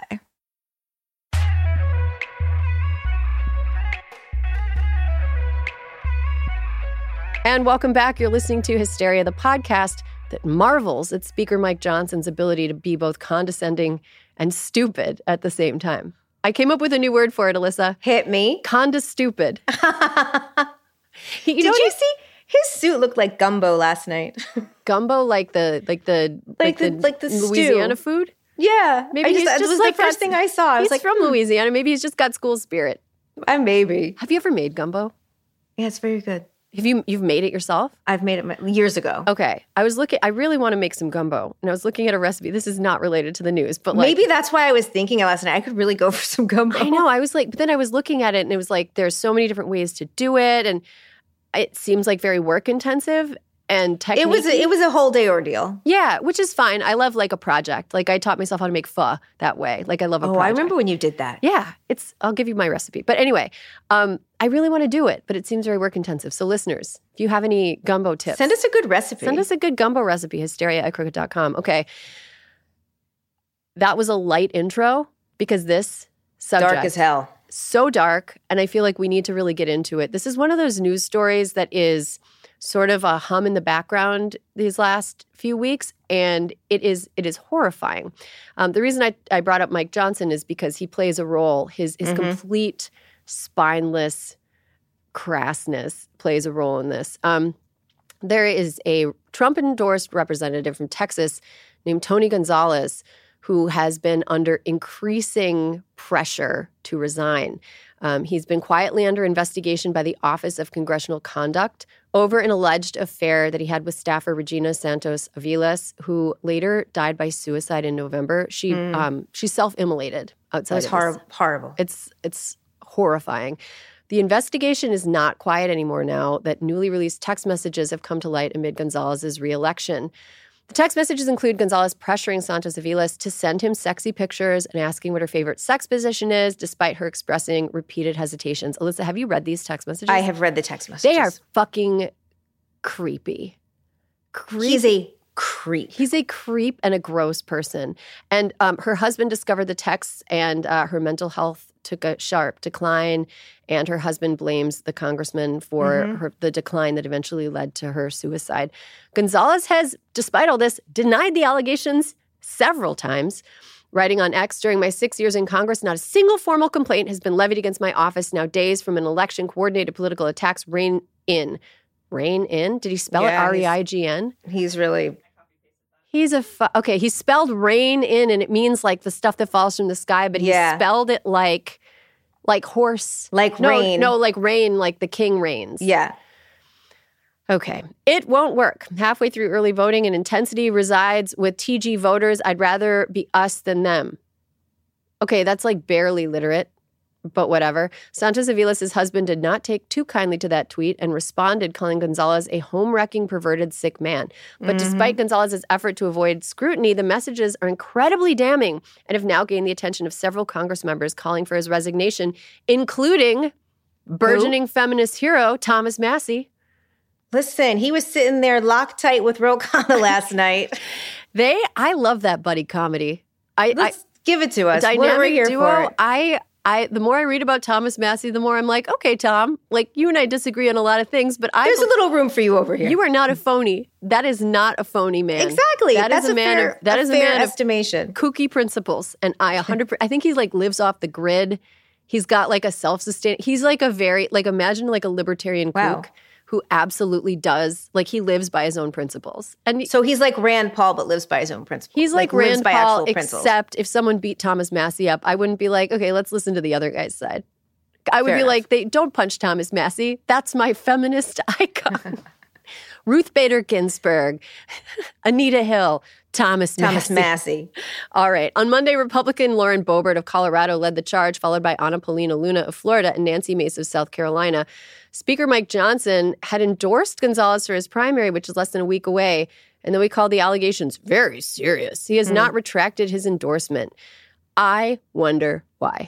And welcome back. You're listening to Hysteria, the podcast that marvels at Speaker Mike Johnson's ability to be both condescending and stupid at the same time. I came up with a new word for it, Alyssa. Hit me. Conda-stupid. you Did you see? His suit looked like gumbo last night. Gumbo, like the like the like, like the, the like the Louisiana stew. food. Yeah, maybe I he's just, just that was like the first got, thing I saw. I he's was like, from Louisiana. Maybe he's just got school spirit. I maybe. Have you ever made gumbo? Yeah, it's very good. Have you you've made it yourself? I've made it years ago. Okay, I was looking. I really want to make some gumbo, and I was looking at a recipe. This is not related to the news, but like, maybe that's why I was thinking last night I could really go for some gumbo. I know. I was like, but then I was looking at it, and it was like there's so many different ways to do it, and it seems like very work intensive. and technique. It was a, it was a whole day ordeal. Yeah, which is fine. I love like a project. Like I taught myself how to make pho that way. Like I love a oh, project. I remember when you did that. Yeah, it's. I'll give you my recipe. But anyway, um, I really want to do it, but it seems very work intensive. So listeners, if you have any gumbo tips, send us a good recipe. Send us a good gumbo recipe. Hysteria at crooked dot com. Okay, that was a light intro because this subject dark as hell. So dark, and I feel like we need to really get into it. This is one of those news stories that is sort of a hum in the background these last few weeks, and it is it is horrifying. Um, the reason I, I brought up Mike Johnson is because he plays a role. His his mm-hmm. complete spineless crassness plays a role in this. Um, there is a Trump-endorsed representative from Texas named Tony Gonzalez who has been under increasing pressure to resign. Um, he's been quietly under investigation by the Office of Congressional Conduct over an alleged affair that he had with staffer Regina Santos Aviles, who later died by suicide in November. She mm. um, she self-immolated outside. That's hor- horrible. It's it's horrifying. The investigation is not quiet anymore now that newly released text messages have come to light amid Gonzalez's reelection. The text messages include Gonzalez pressuring Santos Aviles to send him sexy pictures and asking what her favorite sex position is, despite her expressing repeated hesitations. Alyssa, have you read these text messages? I have read the text messages. They are fucking creepy. Creepy. He's a creep. He's a creep and a gross person. And um, her husband discovered the texts, and uh, her mental health took a sharp decline, and her husband blames the congressman for mm-hmm. her, the decline that eventually led to her suicide. Gonzalez has, despite all this, denied the allegations several times. Writing on X, during my six years in Congress, not a single formal complaint has been levied against my office. Now days from an election-coordinated political attacks reign in. Reign in? Did he spell yeah, it R E I G N? He's really... He's a, fu- okay, he spelled rain in, and it means like the stuff that falls from the sky, but yeah. he spelled it like, like horse. Like no, rain. No, like rain, like the king reigns. Yeah. Okay. It won't work. Halfway through early voting, and intensity resides with T G voters. I'd rather be us than them. Okay, that's like barely literate, but whatever. Santos Aviles' husband did not take too kindly to that tweet and responded, calling Gonzalez a home-wrecking, perverted, sick man. But mm-hmm. despite Gonzalez's effort to avoid scrutiny, the messages are incredibly damning and have now gained the attention of several Congress members calling for his resignation, including burgeoning Who? feminist hero Thomas Massie. Listen, he was sitting there locked tight with Ro Khanna last night. They, I love that buddy comedy. I, Let's I, give it to us. Dynamic We're here duo. for it. I. I, the more I read about Thomas Massie, the more I'm like, okay, Tom, like you and I disagree on a lot of things, but I there's a little room for you over here. You are not a phony. That is not a phony man. Exactly. That That's is a, a man fair, of that a is a fair man estimation. of kooky principles, and I one hundred percent I think he like lives off the grid. He's got like a self-sustain. He's like a very like imagine like a libertarian wow. kook who absolutely does like he lives by his own principles. And so he's like Rand Paul, but lives by his own principles. He's like, like Rand by Paul, principles. except if someone beat Thomas Massie up, I wouldn't be like, okay, let's listen to the other guy's side. I would Fair be enough. like, they don't punch Thomas Massie. That's my feminist icon. Ruth Bader Ginsburg, Anita Hill, Thomas Massie. Thomas Massie. All right. On Monday, Republican Lauren Boebert of Colorado led the charge, followed by Anna Paulina Luna of Florida and Nancy Mace of South Carolina. Speaker Mike Johnson had endorsed Gonzalez for his primary, which is less than a week away, and then we called the allegations very serious. He has mm. not retracted his endorsement. I wonder why.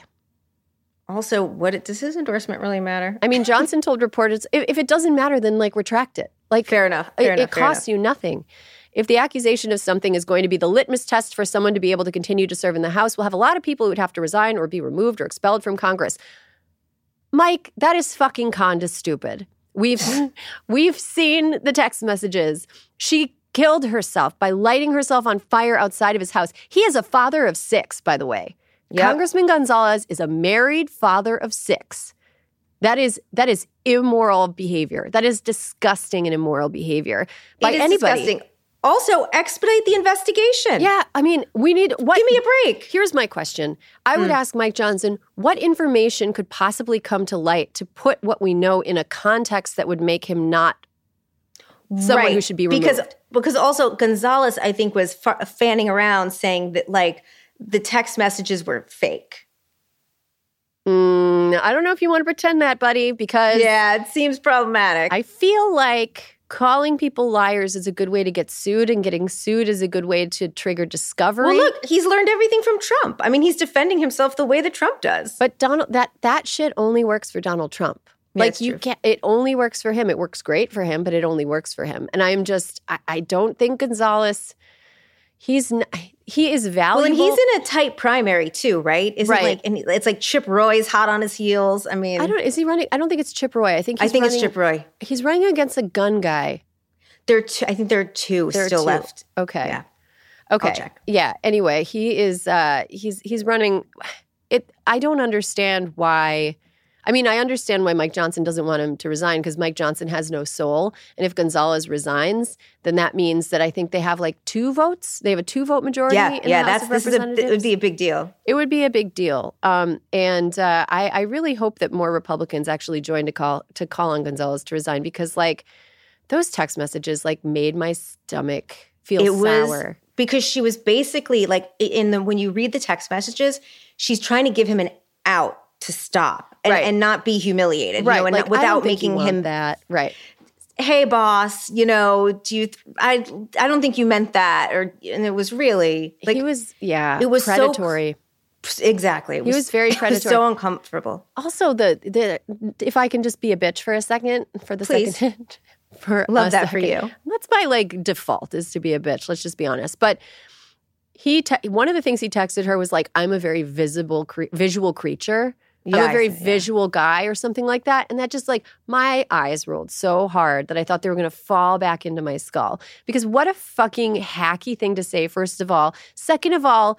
Also, what it, does his endorsement really matter? I mean, Johnson told reporters, if, if it doesn't matter, then like retract it. Like fair enough. Fair it, enough, it costs you nothing. If the accusation of something is going to be the litmus test for someone to be able to continue to serve in the House, we'll have a lot of people who would have to resign or be removed or expelled from Congress. Mike, that is fucking kinda stupid. We've we've seen the text messages. She killed herself by lighting herself on fire outside of his house. He is a father of six, by the way. Yep. Congressman Gonzalez is a married father of six. That is that is immoral behavior. That is disgusting and immoral behavior by it is anybody. Disgusting. Also, expedite the investigation. Yeah, I mean, we need what? Give me a break. Here's my question. I would mm. ask Mike Johnson, what information could possibly come to light to put what we know in a context that would make him not someone right. who should be removed? Because because also Gonzalez, I think, was f- fanning around saying that like the text messages were fake. Mm, I don't know if you want to pretend that, buddy, because yeah, it seems problematic. I feel like calling people liars is a good way to get sued, and getting sued is a good way to trigger discovery. Well, look, he's learned everything from Trump. I mean, he's defending himself the way that Trump does. But Donald, that that shit only works for Donald Trump. Yeah, like it's you true. can't. It only works for him. It works great for him, but it only works for him. And I'm just, I, I don't think Gonzalez. He's n- he is valuable. Well, and he's in a tight primary too, right? Isn't Right. like, and it's like Chip Roy's hot on his heels. I mean, I don't. Is he running? I don't think it's Chip Roy. I think he's I think running, it's Chip Roy. He's running against a gun guy. There, are two, I think there are two There are still two. left. Okay. Yeah. Okay. I'll check. Yeah. Anyway, he is. Uh, he's he's running. It. I don't understand why. I mean, I understand why Mike Johnson doesn't want him to resign, because Mike Johnson has no soul. And if Gonzalez resigns, then that means that I think they have like two votes. They have a two vote majority. Yeah, in yeah. the House That's of this is a it Representatives. would be a big deal. It would be a big deal. Um, and uh, I, I really hope that more Republicans actually join to call to call on Gonzalez to resign, because like those text messages like made my stomach feel It was sour. because she was basically like in the when you read the text messages, she's trying to give him an out to stop and, Right. and not be humiliated, Right. you know, and like, not, without I don't think you making want him that. Right. hey boss, you know, do you th- I I don't think you meant that, or and it was really like he was, yeah, it was so- predatory. exactly. It He was very it was predatory. so uncomfortable. Also, the the if I can just be a bitch for a second, for the Please. second, for Love a that for second. you. That's my like default, is to be a bitch. Let's just be honest. But he, te- one of the things he texted her was like, "I'm a very visible, cre- visual creature. Yeah, I'm a I very see, yeah. visual guy," or something like that. And that just like my eyes rolled so hard that I thought they were going to fall back into my skull. Because what a fucking hacky thing to say, first of all. Second of all,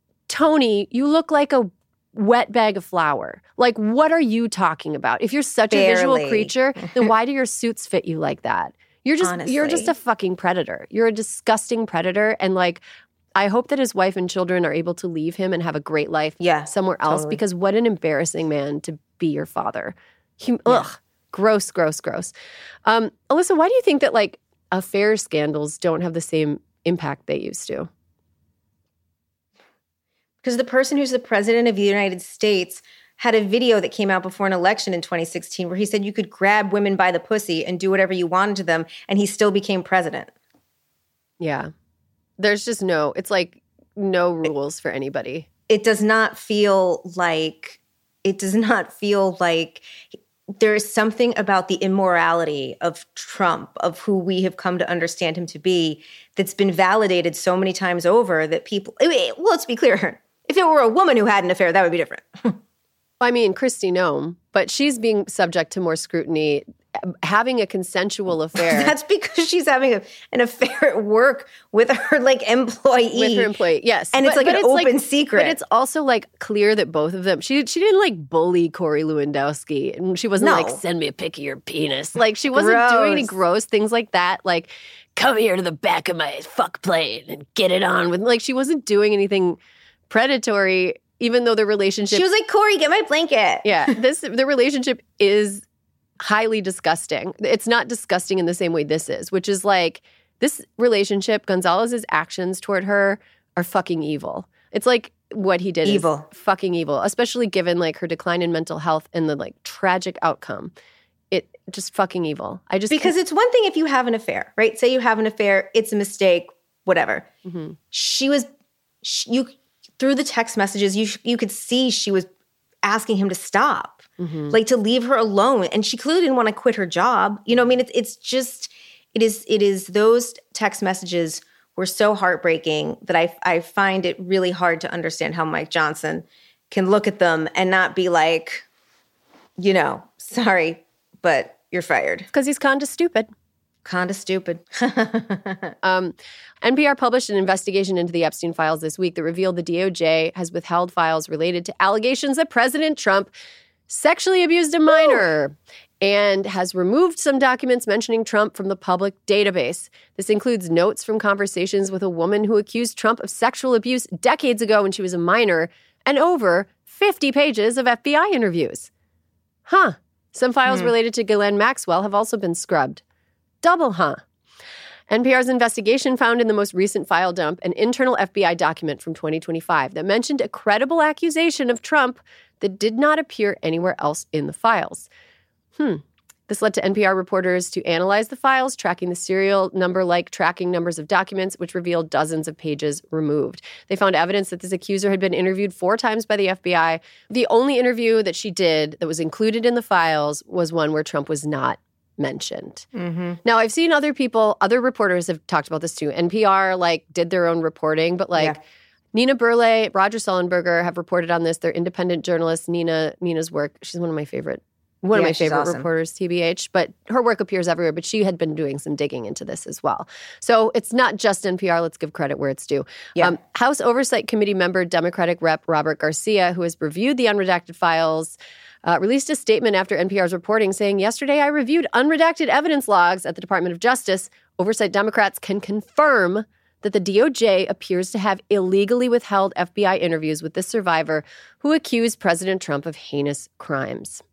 Tony, you look like a wet bag of flour. Like, what are you talking about? If you're such a visual Barely. creature, then why do your suits fit you like that? You're just you're just Honestly. a fucking predator. You're a disgusting predator. And like, I hope that his wife and children are able to leave him and have a great life Yeah, somewhere else, totally. because what an embarrassing man to be your father. He, Ugh, gross, gross, gross. Um, Alyssa, why do you think that like affair scandals don't have the same impact they used to? Because the person who's the president of the United States had a video that came out before an election in twenty sixteen where he said you could grab women by the pussy and do whatever you wanted to them, and he still became president. Yeah. There's just no, it's like no rules for anybody. It does not feel like, it does not feel like there is something about the immorality of Trump, of who we have come to understand him to be, that's been validated so many times over that people, I mean, well, let's be clear. If it were a woman who had an affair, that would be different. I mean, Kristi Noem, but she's being subject to more scrutiny. Having a consensual affair That's because she's having a, an affair at work with her like employee. with her employee, yes, And it's But- like but an open secret. But it's also like clear that both of them. She she didn't like bully Corey Lewandowski, and she wasn't No. like, "Send me a pic of your penis." Like she wasn't doing any Gross. gross things like that. Like, "Come here to the back of my fuck plane and get it on with." Like she wasn't doing anything predatory, even though the relationship. She was like, Corey, get my blanket. Yeah, this the relationship is highly disgusting. It's not disgusting in the same way this is, which is like this relationship, Gonzalez's actions toward her are fucking evil. It's like what he did Evil. is fucking evil, especially given like her decline in mental health and the like tragic outcome. It just fucking evil. I just Because it's one thing if you have an affair, right? Say you have an affair, it's a mistake, whatever. Mm-hmm. She was, she, you through the text messages, you you could see she was asking him to stop, Mm-hmm. like to leave her alone, and she clearly didn't want to quit her job. You know, what I mean, it's it's just it is it is those text messages were so heartbreaking that I I find it really hard to understand how Mike Johnson can look at them and not be like, you know, sorry, but you're fired. because he's kind of stupid. Kinda stupid. Um, N P R published an investigation into the Epstein files this week that revealed the D O J has withheld files related to allegations that President Trump sexually abused a minor and has removed some documents mentioning Trump from the public database. This includes notes from conversations with a woman who accused Trump of sexual abuse decades ago when she was a minor, and over fifty pages of F B I interviews. Huh. Some files related to Ghislaine Maxwell have also been scrubbed. Double huh. N P R's investigation found in the most recent file dump an internal F B I document from twenty twenty-five that mentioned a credible accusation of Trump that did not appear anywhere else in the files. Hmm. The This led to N P R reporters to analyze the files, tracking the serial number like tracking numbers of documents, which revealed dozens of pages removed. They found evidence that this accuser had been interviewed four times by the F B I. The only interview that she did that was included in the files was one where Trump was not mentioned. Mm-hmm. Now, I've seen other people, other reporters have talked about this too. N P R, like, did their own reporting, but, like, yeah. Nina Burleigh, Roger Sullenberger have reported on this. They're independent journalists. Nina, Nina's work, she's one of my favorite One of yeah, my favorite awesome. reporters, T B H, but her work appears everywhere, but she had been doing some digging into this as well. So it's not just N P R. Let's give credit where it's due. Yeah. Um, House Oversight Committee member, Democratic Rep Robert Garcia, who has reviewed the unredacted files, uh, released a statement after N P R's reporting saying, yesterday I reviewed unredacted evidence logs at the Department of Justice. Oversight Democrats can confirm that the D O J appears to have illegally withheld F B I interviews with the survivor who accused President Trump of heinous crimes.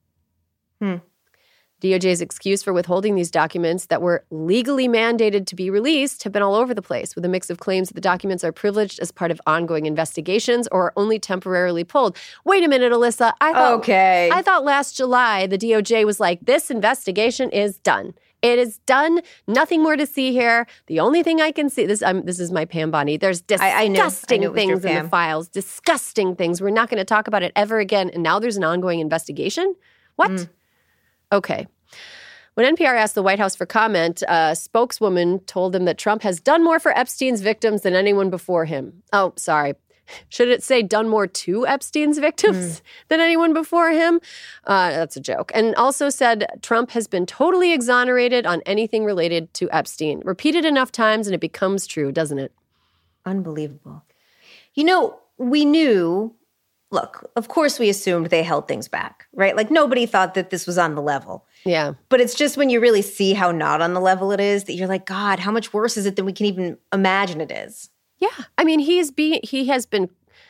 Hmm. D O J's excuse for withholding these documents that were legally mandated to be released have been all over the place, with a mix of claims that the documents are privileged as part of ongoing investigations or are only temporarily pulled. Wait a minute, Alyssa. I thought, okay. I thought last July the D O J was like, this investigation is done. It is done. Nothing more to see here. The only thing I can see, this um, this is my Pam Bonnie, there's disgusting I, I things in the files, disgusting things. We're not going to talk about it ever again. And now there's an ongoing investigation? What? Mm. Okay. When N P R asked the White House for comment, a spokeswoman told them that Trump has done more for Epstein's victims than anyone before him. Oh, sorry. Should it say done more to Epstein's victims mm. than anyone before him? Uh, that's a joke. And also said Trump has been totally exonerated on anything related to Epstein. Repeated enough times and it becomes true, doesn't it? Unbelievable. You know, we knew... Look, of course we assumed they held things back, right? Like nobody thought that this was on the level. Yeah. But it's just when you really see how not on the level it is that you're like, God, how much worse is it than we can even imagine it is? Yeah. I mean, he's being, he has been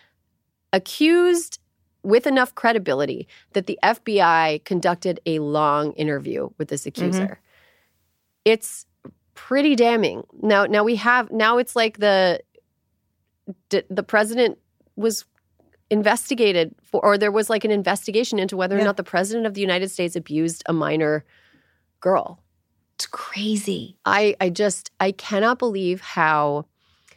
accused with enough credibility that the F B I conducted a long interview with this accuser. Mm-hmm. It's pretty damning. Now, now we have, now it's like the, the president was investigated for, or there was like an investigation into whether yeah. or not the president of the United States abused a minor girl. It's crazy. I, I just, I cannot believe how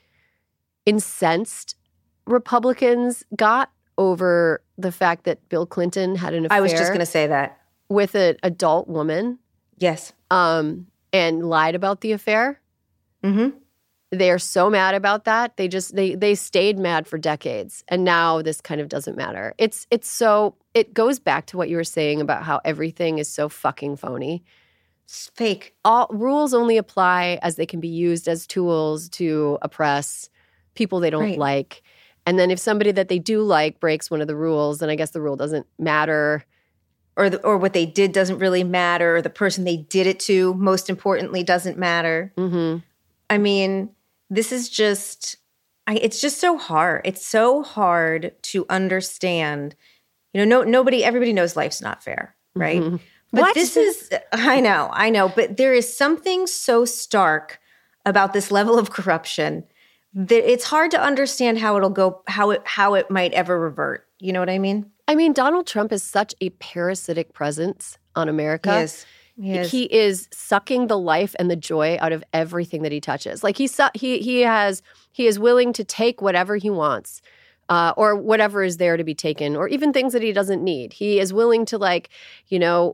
incensed Republicans got over the fact that Bill Clinton had an affair. I was just going to say that. With an adult woman. Yes. Um, and lied about the affair. Mm-hmm. They are so mad about that. They just they they stayed mad for decades, and now this kind of doesn't matter. It's it's so it goes back to what you were saying about how everything is so fucking phony. It's fake. All rules only apply as they can be used as tools to oppress people they don't right. like. And then if somebody that they do like breaks one of the rules, then I guess the rule doesn't matter. Or the, or what they did doesn't really matter. Or the person they did it to, most importantly, doesn't matter. Mm-hmm. I mean... This is just, I, it's just so hard. It's so hard to understand. You know, no, nobody, everybody knows life's not fair, right? Mm-hmm. But what? This is, I know, I know. But there is something so stark about this level of corruption that it's hard to understand how it'll go, how it, how it might ever revert. You know what I mean? I mean, Donald Trump is such a parasitic presence on America. He is. He is. He is sucking the life and the joy out of everything that he touches. Like he su- he he has he is willing to take whatever he wants, uh, or whatever is there to be taken, or even things that he doesn't need. He is willing to, like, you know,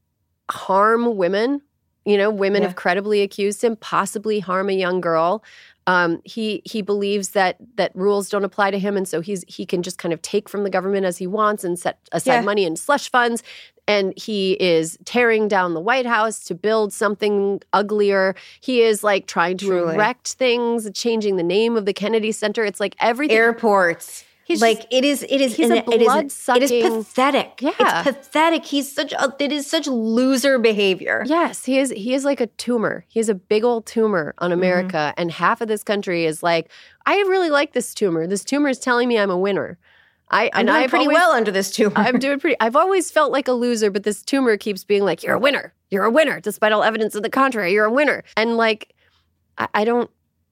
harm women. You know, women yeah. have credibly accused him, possibly harm a young girl. Um, he he believes that that rules don't apply to him, and so he's he can just kind of take from the government as he wants and set aside yeah. money in slush funds. And he is tearing down the White House to build something uglier. He is like trying to Truly. erect things, changing the name of the Kennedy Center. It's like everything. Airports. He's like just, it is. It is. He's an, a blood it is, sucking. It is pathetic. Yeah, it's pathetic. He's such. A, it is such loser behavior. Yes, he is. He is like a tumor. He is a big old tumor on America, mm-hmm. and half of this country is like, I really like this tumor. This tumor is telling me I'm a winner. I, I'm doing I've pretty always, well under this tumor. I'm doing pretty. I've always felt like a loser, but this tumor keeps being like, you're a winner. You're a winner, despite all evidence of the contrary. You're a winner. And like, I, I don't,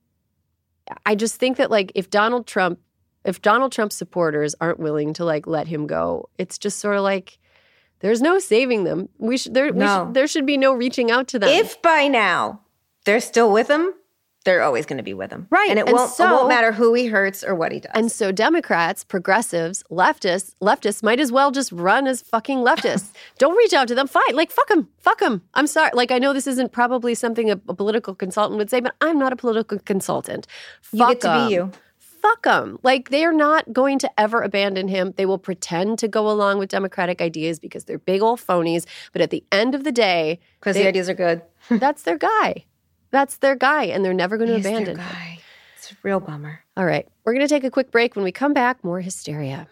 I just think that like if Donald Trump, if Donald Trump supporters aren't willing to like let him go, it's just sort of like There's no saving them. We should there. No. We should, there should be no reaching out to them. If by now they're still with him, they're always going to be with him. Right. And it And won't, so- it won't matter who he hurts or what he does. And so Democrats, progressives, leftists, leftists might as well just run as fucking leftists. Don't reach out to them. Fine. Like, fuck them. Fuck them. I'm sorry. Like, I know this isn't probably something a, a political consultant would say, but I'm not a political consultant. you Fuck get to 'em. be you. Fuck them. Like, they are not going to ever abandon him. They will pretend to go along with Democratic ideas because they're big old phonies. But at the end of the day, Because they- the ideas are good. that's their guy. That's their guy, and they're never going to He's their abandon him. guy. It's a real bummer. All right. We're going to take a quick break. When we come back, more hysteria.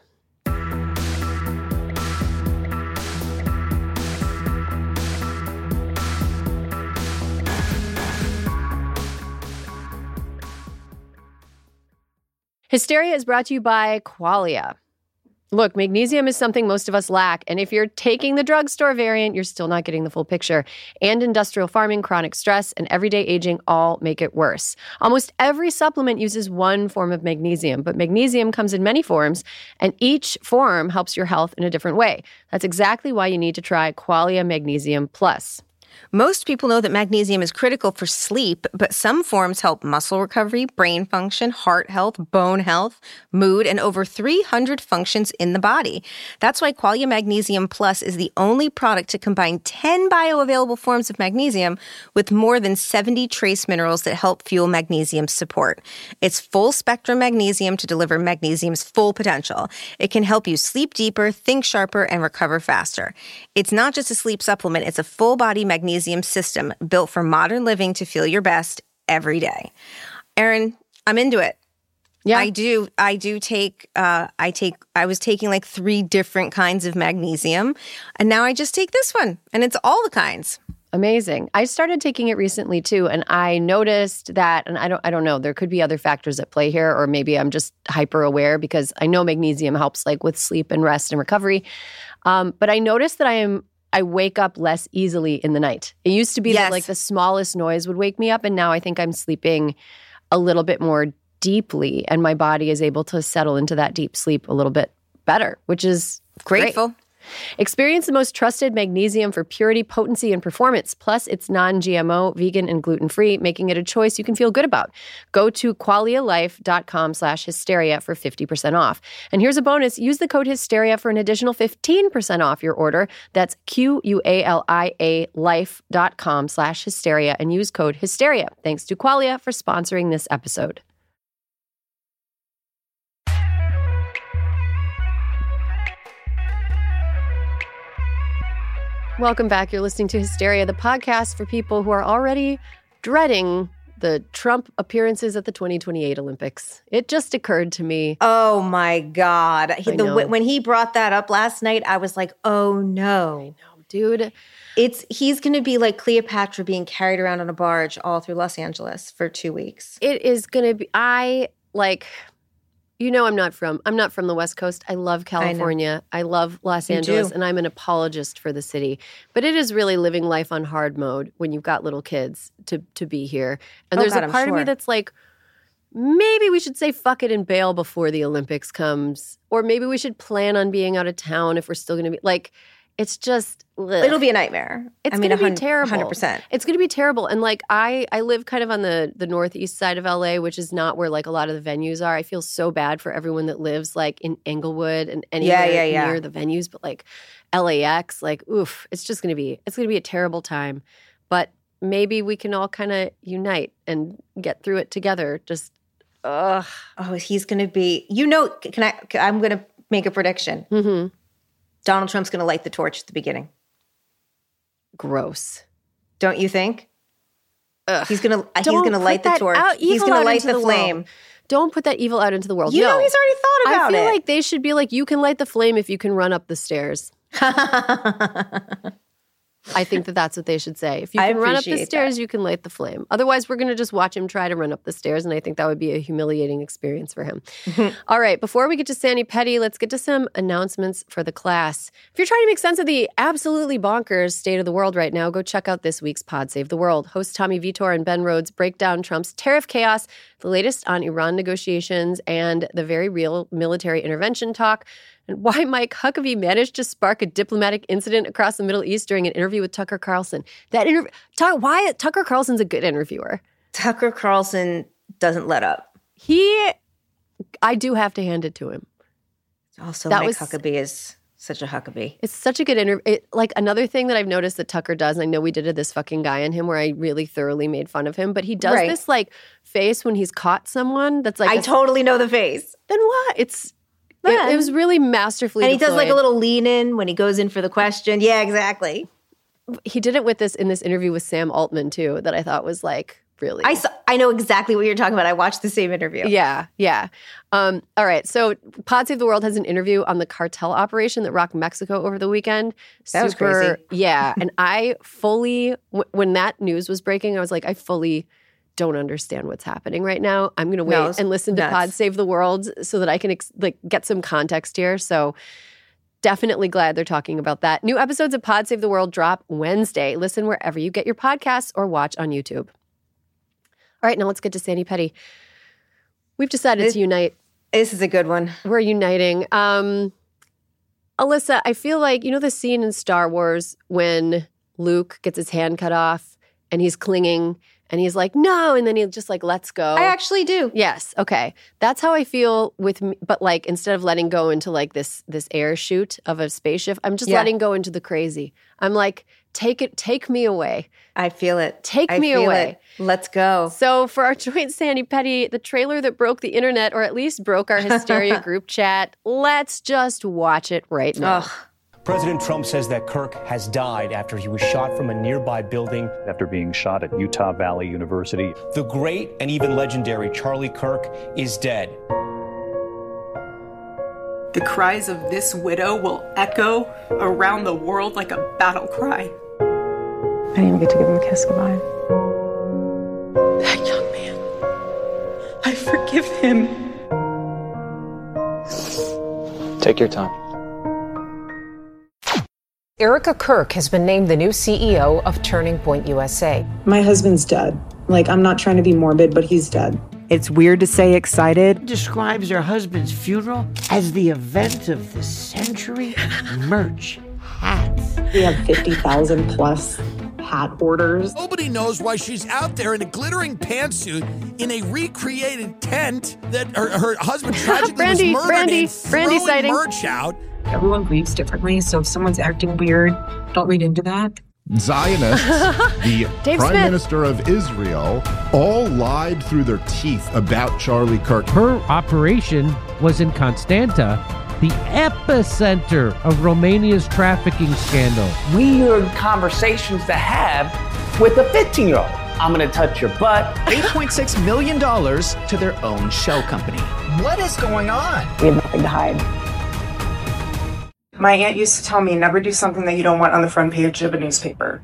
Hysteria is brought to you by Qualia. Look, magnesium is something most of us lack, and if you're taking the drugstore variant, you're still not getting the full picture. And industrial farming, chronic stress, and everyday aging all make it worse. Almost every supplement uses one form of magnesium, but magnesium comes in many forms, and each form helps your health in a different way. That's exactly why you need to try Qualia Magnesium Plus. Most people know that magnesium is critical for sleep, but some forms help muscle recovery, brain function, heart health, bone health, mood, and over three hundred functions in the body. That's why Qualia Magnesium Plus is the only product to combine ten bioavailable forms of magnesium with more than seventy trace minerals that help fuel magnesium support. It's full-spectrum magnesium to deliver magnesium's full potential. It can help you sleep deeper, think sharper, and recover faster. It's not just a sleep supplement, it's a full-body magnesium system built for modern living to feel your best every day. Erin, I'm into it. Yeah. I do. I do take, uh, I take, I was taking like three different kinds of magnesium, and now I just take this one, and it's all the kinds. Amazing. I started taking it recently too, and I noticed that, and I don't I don't know, there could be other factors at play here, or maybe I'm just hyper aware because I know magnesium helps like with sleep and rest and recovery. Um, but I noticed that I am I wake up less easily in the night. It used to be Yes. that like the smallest noise would wake me up, and now I think I'm sleeping a little bit more deeply, and my body is able to settle into that deep sleep a little bit better, which is Grateful. great. Experience the most trusted magnesium for purity, potency, and performance. Plus, it's non-G M O, vegan, and gluten-free, making it a choice you can feel good about. Go to qualialife.com slash hysteria for fifty percent off. And here's a bonus. Use the code hysteria for an additional fifteen percent off your order. That's Q-U-A-L-I-A life.com slash hysteria and use code hysteria. Thanks to Qualia for sponsoring this episode. Welcome back. You're listening to Hysteria, the podcast for people who are already dreading the Trump appearances at the twenty twenty-eight Olympics. It just occurred to me. Oh my God. He, I the, know. when he brought that up last night, I was like, oh no. No, dude. It's he's going to be like Cleopatra being carried around on a barge all through Los Angeles for two weeks. It is going to be, I like, you know, I'm not from, I'm not from the West Coast. I love California. I, love Los You Angeles, do. and I'm an apologist for the city. But it is really living life on hard mode when you've got little kids to to be here. And Oh, there's God, a I'm part of me sure. that's like, maybe we should say fuck it and bail before the Olympics comes. Or maybe we should plan on being out of town if we're still going to be, like, it's just, ugh. It'll be a nightmare. It's I mean, going to be one terrible. hundred percent. It's going to be terrible. And like I, I live kind of on the the northeast side of L A, which is not where like a lot of the venues are. I feel so bad for everyone that lives like in Englewood and anywhere Yeah, yeah, yeah. near the venues. But like L A X, like oof, it's just going to be it's going to be a terrible time. But maybe we can all kind of unite and get through it together. Just ugh. Oh, he's going to be, you know, can I, can- I'm going to make a prediction. Mm-hmm. Donald Trump's going to light the torch at the beginning. Gross. Don't you think? Ugh. He's going to, he's Don't going to put light the that torch. out- He's evil going out to light into the the flame. world. Don't put that evil out into the world. You no. know, he's already thought about I feel it. like they should be like, you can light the flame if you can run up the stairs. I think that that's what they should say. If you I can run up the appreciate stairs, that. you can light the flame. Otherwise, we're going to just watch him try to run up the stairs, and I think that would be a humiliating experience for him. All right, before we get to Sandy Petty, let's get to some announcements for the class. If you're trying to make sense of the absolutely bonkers state of the world right now, go check out this week's Pod Save the World. Host Tommy Vitor and Ben Rhodes break down Trump's tariff chaos, the latest on Iran negotiations, and the very real military intervention talk. and why Mike Huckabee managed to spark a diplomatic incident across the Middle East during an interview with Tucker Carlson. That interview, why Tucker Carlson's a good interviewer. Tucker Carlson doesn't let up. He, I do have to hand it to him. Also, that Mike was, Huckabee is such a Huckabee. It's such a good interview. Like another thing that I've noticed that Tucker does, and I know we did a This Fucking Guy on him where I really thoroughly made fun of him, but he does right. this like face when he's caught someone that's like— I a, totally know the face. Then what? It's, it, it was really masterfully And he deployed. does like a little lean in when he goes in for the question. Yeah, exactly. He did it with this in this interview with Sam Altman too, that I thought was like really. I saw, I know exactly what you're talking about. I watched the same interview. Yeah, yeah. Um, all right. So Pod Save the World has an interview on the cartel operation that rocked Mexico over the weekend. That was Super, crazy. Yeah. And I fully, w- when that news was breaking, I was like, I fully don't understand what's happening right now. I'm going to wait No, it's and listen to nuts. Pod Save the World so that I can ex- like get some context here. So definitely glad they're talking about that. New episodes of Pod Save the World drop Wednesday. Listen wherever you get your podcasts or watch on YouTube. All right, now let's get to Sandy Petty. We've decided This- to unite. This is a good one. We're uniting. Um, Alyssa, I feel like, you know the scene in Star Wars when Luke gets his hand cut off and he's clinging and he's like, no, and then he just like lets go. I actually do. Yes. Okay. That's how I feel with me, but like instead of letting go into like this this air chute of a spaceship, I'm just Yeah. letting go into the crazy. I'm like, take it, take me away. I feel it. Take I me feel away. it. Let's go. So for our joint Sandy Petty, the trailer that broke the internet, or at least broke our hysteria group chat, let's just watch it right now. Ugh. President Trump says that Kirk has died after he was shot from a nearby building. After being shot at Utah Valley University. The great and even legendary Charlie Kirk is dead. The cries of this widow will echo around the world like a battle cry. I didn't even get to give him a kiss goodbye. That young man, I forgive him. Take your time. Erica Kirk has been named the new C E O of Turning Point U S A. My husband's dead. Like, I'm not trying to be morbid, but he's dead. It's weird to say excited. Describes her husband's funeral as the event of the century. Merch, hats. We have fifty thousand plus hat orders. Nobody knows why she's out there in a glittering pantsuit in a recreated tent that her, her husband tragically Brandy, was murdered Brandy, in, Brandy throwing sighting. merch out. Everyone grieves differently, so if someone's acting weird, don't read into that. Zionists, the Dave Prime Smith. Minister of Israel, all lied through their teeth about Charlie Kirk. Her operation was in Constanta, the epicenter of Romania's trafficking scandal. Weird conversations to have with a fifteen-year-old. I'm going to touch your butt. eight point six million dollars to their own shell company. What is going on? We have nothing to hide. My aunt used to tell me, never do something that you don't want on the front page of a newspaper.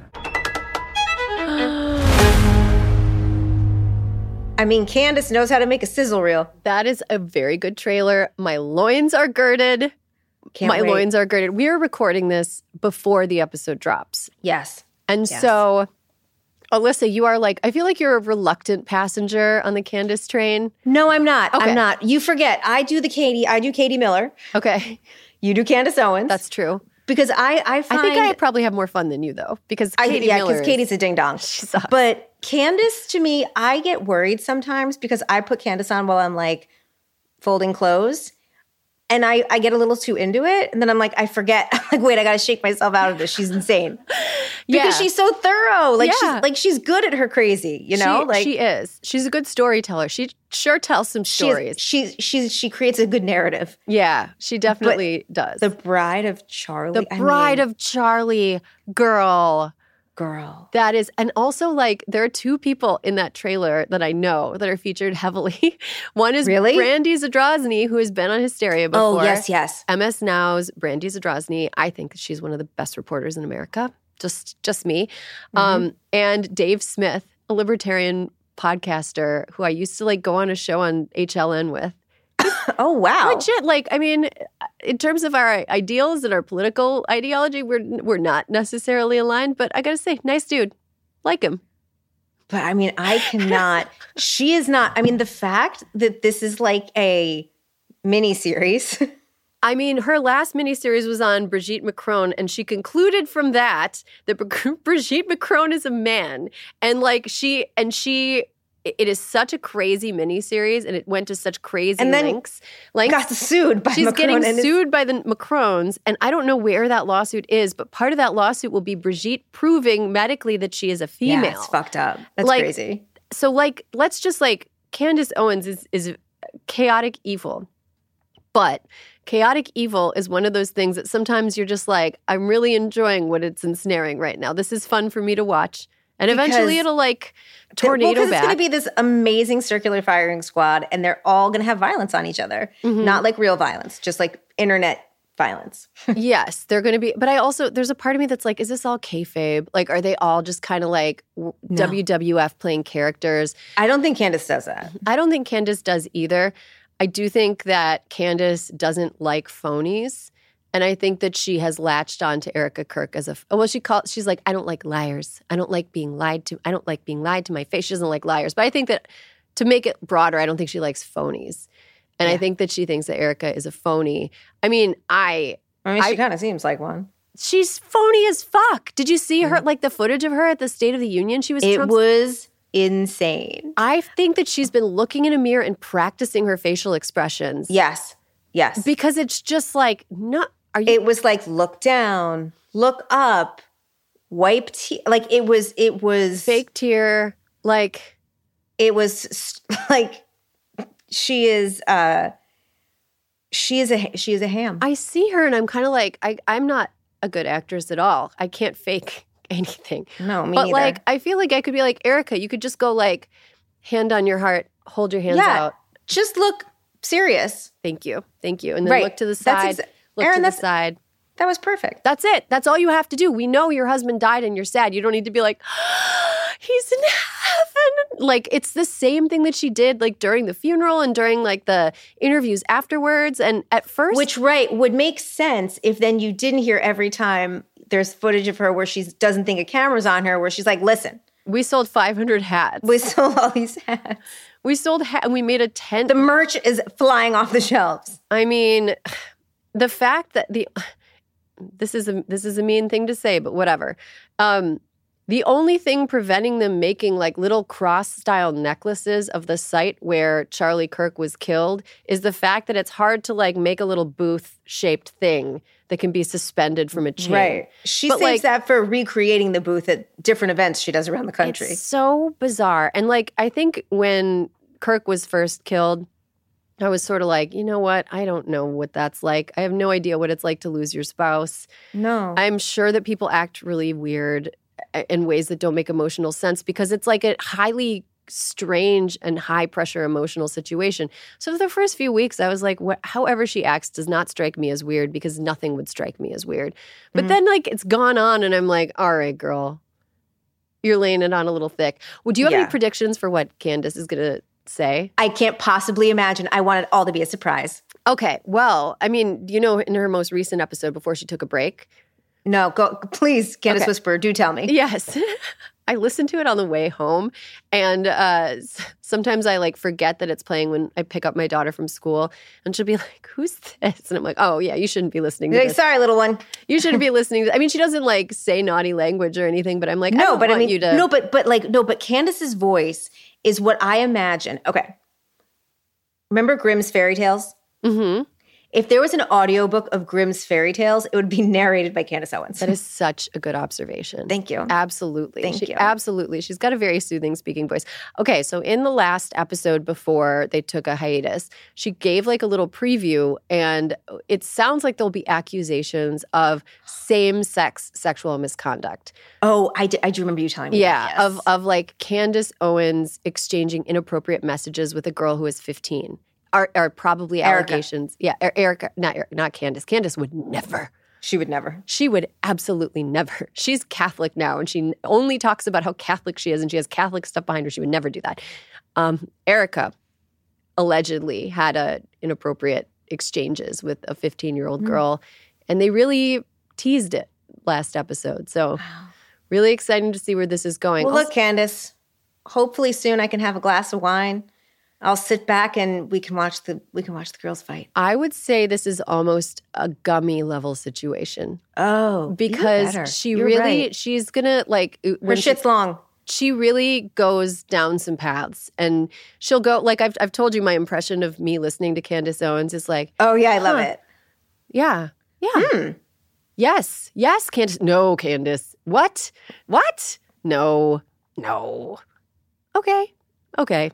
I mean, Candace knows how to make a sizzle reel. That is a very good trailer. My loins are girded. Can't My wait. loins are girded. We are recording this before the episode drops. Yes. And Yes. so, Alyssa, you are like, I feel like you're a reluctant passenger on the Candace train. No, I'm not. Okay. I'm not. You forget. I do the Katie. I do Katie Miller. Okay. You do Candace Owens. That's true. Because I, I find... I think I probably have more fun than you, though, because I, Katie yeah, Miller because is- Katie's a ding dong. She sucks. But Candace, to me, I get worried sometimes because I put Candace on while I'm like folding clothes, and I, I get a little too into it, and then I'm like, I forget. I'm like, wait, I got to shake myself out of this. She's insane because Yeah. she's so thorough. Like Yeah. she's like she's good at her crazy. You know, she, like she is. She's a good storyteller. She sure tells some stories. She's she's she creates a good narrative. yeah, she definitely does. The Bride of Charlie. The Bride I mean, of Charlie, girl. girl. That is, and also like there are two people in that trailer that I know that are featured heavily. One is Really? Brandy Zadrozny, who has been on Hysteria before. Oh yes, yes. M S Now's Brandy Zadrozny. I think she's one of the best reporters in America. Just, just me. Mm-hmm. Um, and Dave Smith, a libertarian podcaster who I used to like go on a show on H L N with. Oh wow. Legit, like I mean, in terms of our ideals and our political ideology, we're we're not necessarily aligned. But I gotta say, nice dude, like him. But I mean, I cannot. She is not. I mean, the fact that this is like a mini series, I mean, her last miniseries was on Brigitte Macron, and she concluded from that that Brigitte Macron is a man. And like she, and she, it is such a crazy miniseries, and it went to such crazy and then lengths. Like got sued by she's Macron getting and sued by the Macrons, and I don't know where that lawsuit is, but part of that lawsuit will be Brigitte proving medically that she is a female. Yeah, it's fucked up. That's like, crazy. So like, let's just like, Candace Owens is is chaotic evil. But chaotic evil is one of those things that sometimes you're just like, I'm really enjoying what it's ensnaring right now. This is fun for me to watch. And Because- eventually it'll like tornado well, because back. it's going to be this amazing circular firing squad, and they're all going to have violence on each other. Mhm. Not like real violence, just like internet violence. Yes, they're going to be. But I also, there's a part of me that's like, is this all kayfabe? Like, are they all just kind of like w- W W F playing characters? I don't think Candace does that. I don't think Candace does either. I do think that Candace doesn't like phonies. And I think that she has latched on to Erica Kirk as a, well, she calls, she's like, I don't like liars. I don't like being lied to. I don't like being lied to my face. She doesn't like liars. But I think that to make it broader, I don't think she likes phonies. And Yeah. I think that she thinks that Erica is a phony. I mean, I... I mean, she I- kind of seems like one. She's phony as fuck. Did you see her, like the footage of her at the State of the Union? She was It Trump's- was insane. I think that she's been looking in a mirror and practicing her facial expressions. Yes. Yes. Because it's just like, not, are you? It was like, look down, look up, wipe te- like it was it was fake tear, like it was s- like she is uh she is a she is a ham. I see her and I'm kind of like, I, I'm not a good actress at all. I can't fake anything. No, me But neither. like, I feel like I could be like, Erica, you could just go like, hand on your heart, hold your hands Yeah. out. Just look serious. Thank you. Thank you. And then Right. look to the That's side. exa- look Erin, to the that's- side. That was perfect. That's it. That's all you have to do. We know your husband died and you're sad. You don't need to be like, he's in heaven. Like, it's the same thing that she did like during the funeral and during like the interviews afterwards. And at first, Which, right, would make sense if then you didn't hear every time there's footage of her where she doesn't think a camera's on her, where she's like, listen. we sold five hundred hats. We sold all these hats. We sold hat and we made a tent. The merch is flying off the shelves. I mean, the fact that the this is a this is a mean thing to say, but whatever. Um, the only thing preventing them making like little cross-style necklaces of the site where Charlie Kirk was killed is the fact that it's hard to like make a little booth-shaped thing that can be suspended from a chain. Right. She But, saves like, that for recreating the booth at different events she does around the country. It's so bizarre. And like, I think when Kirk was first killed, I was sort of like, you know what? I don't know what that's like. I have no idea what it's like to lose your spouse. No. I'm sure that people act really weird in ways that don't make emotional sense because it's like a highly strange and high pressure emotional situation. So for the first few weeks, I was like, wh- however she acts does not strike me as weird because nothing would strike me as weird. But Mm-hmm. then like it's gone on and I'm like, all right, girl, you're laying it on a little thick. Would you have Yeah. any predictions for what Candace is going to say? I can't possibly imagine. I want it all to be a surprise. Okay, well, I mean, you know, in her most recent episode before she took a break. No, go please, Candace Okay. Whisperer, do tell me. Yes. I listened to it on the way home, and uh, s- sometimes I like forget that it's playing when I pick up my daughter from school, and she'll be like, "Who's this?" And I'm like, "Oh yeah, you shouldn't be listening to You're like, this. sorry, little one. You shouldn't be listening." To-. I mean, she doesn't like say naughty language or anything, but I'm like, I No, don't but I want mean, you to. no, but but like no, but Candace's voice is what I imagine. Okay, remember Grimm's fairy tales? Mm-hmm. If there was an audiobook of Grimm's fairy tales, it would be narrated by Candace Owens. That is such a good observation. Thank you. Absolutely. Thank She- you. Absolutely. She's got a very soothing speaking voice. Okay, so in the last episode before they took a hiatus, she gave like a little preview, and it sounds like there'll be accusations of same-sex sexual misconduct. Oh, I, d- I do remember you telling me Yeah, that. Yes. of of like Candace Owens exchanging inappropriate messages with a girl who is fifteen. Are, are probably Erica. allegations. Yeah, Er- Erica, not Erica, not Candace. Candace would never. She would never. She would absolutely never. She's Catholic now, and she only talks about how Catholic she is, and she has Catholic stuff behind her. She would never do that. Um, Erica allegedly had a inappropriate exchanges with a fifteen-year-old Mm. girl, and they really teased it last episode. So really exciting to see where this is going. Well, Also- look, Candace, hopefully soon I can have a glass of wine I'll sit back and we can watch the we can watch the girls fight. I would say this is almost a Gummy level situation. Oh, because she You're really right. she's gonna like Her when shit's she, long. She really goes down some paths, and she'll go like I've I've told you my impression of me listening to Candace Owens is like, oh yeah, I love huh. it. Yeah, yeah, Hmm. yes, yes, Candace. No, Candace. What? What? No, no. Okay, okay.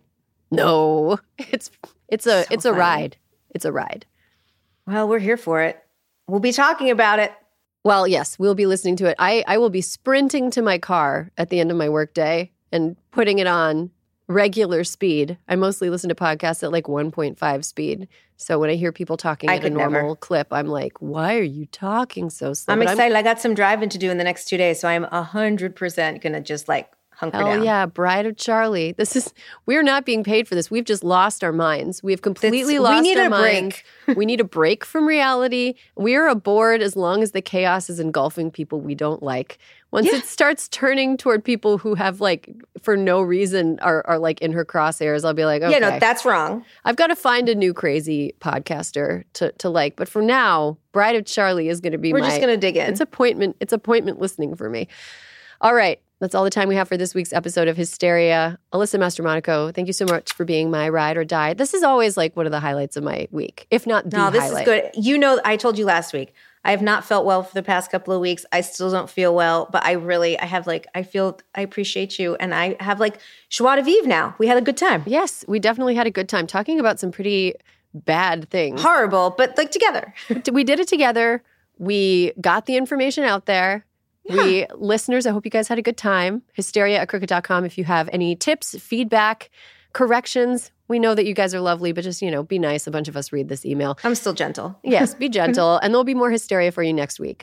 No, it's it's a So it's a funny. ride. It's a ride. Well, we're here for it. We'll be talking about it. Well, yes, we'll be listening to it. I, I will be sprinting to my car at the end of my workday and putting it on regular speed. I mostly listen to podcasts at like one point five speed. So when I hear people talking I at a could normal never. clip, I'm like, why are you talking so slow? I'm But excited. I got some driving to do in the next two days, so I'm one hundred percent going to just like hunker Hell down. yeah, Bride of Charlie. This is, we're not being paid for this. We've just lost our minds. We've completely That's- we lost need our a break. minds. We need a break from reality. We're aboard as long as the chaos is engulfing people we don't like. Once Yeah. it starts turning toward people who have like, for no reason, are, are like in her crosshairs, I'll be like, okay. Yeah, no, that's wrong. I've got to find a new crazy podcaster to, to like. But for now, Bride of Charlie is going to be We're my... just going to dig in. It's appointment. It's appointment listening for me. All right. That's all the time we have for this week's episode of Hysteria. Alyssa Mastromonaco, thank you so much for being my ride or die. This is always like one of the highlights of my week, if not the No, this highlight. is good. You know, I told you last week, I have not felt well for the past couple of weeks. I still don't feel well, but I really, I have like, I feel, I appreciate you. And I have like joie de vivre now. We had a good time. Yes, we definitely had a good time talking about some pretty bad things. Horrible, but like together. We did it together. We got the information out there. We, listeners, I hope you guys had a good time. Hysteria at crooked dot com if you have any tips, feedback, corrections. We know that you guys are lovely, but just, you know, be nice. A bunch of us read this email. I'm still gentle. Yes, be gentle. And there'll be more Hysteria for you next week.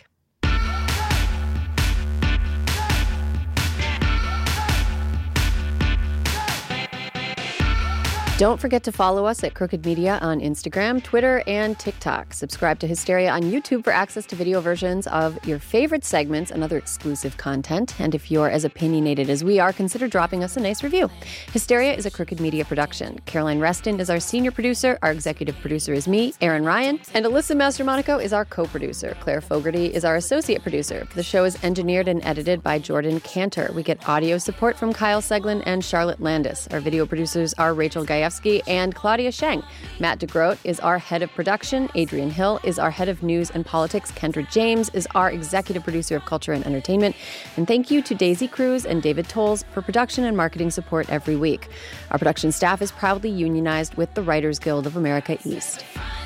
Don't forget to follow us at Crooked Media on Instagram, Twitter, and TikTok. Subscribe to Hysteria on YouTube for access to video versions of your favorite segments and other exclusive content. And if you're as opinionated as we are, consider dropping us a nice review. Hysteria is a Crooked Media production. Caroline Reston is our senior producer. Our executive producer is me, Aaron Ryan. And Alyssa Mastromonaco is our co-producer. Claire Fogarty is our associate producer. The show is engineered and edited by Jordan Cantor. We get audio support from Kyle Seglin and Charlotte Landis. Our video producers are Rachel Gayefsky and Claudia Sheng. Matt DeGroat is our head of production. Adrian Hill is our head of news and politics. Kendra James is our executive producer of culture and entertainment. And thank you to Daisy Cruz and David Tolles for production and marketing support every week. Our production staff is proudly unionized with the Writers Guild of America East.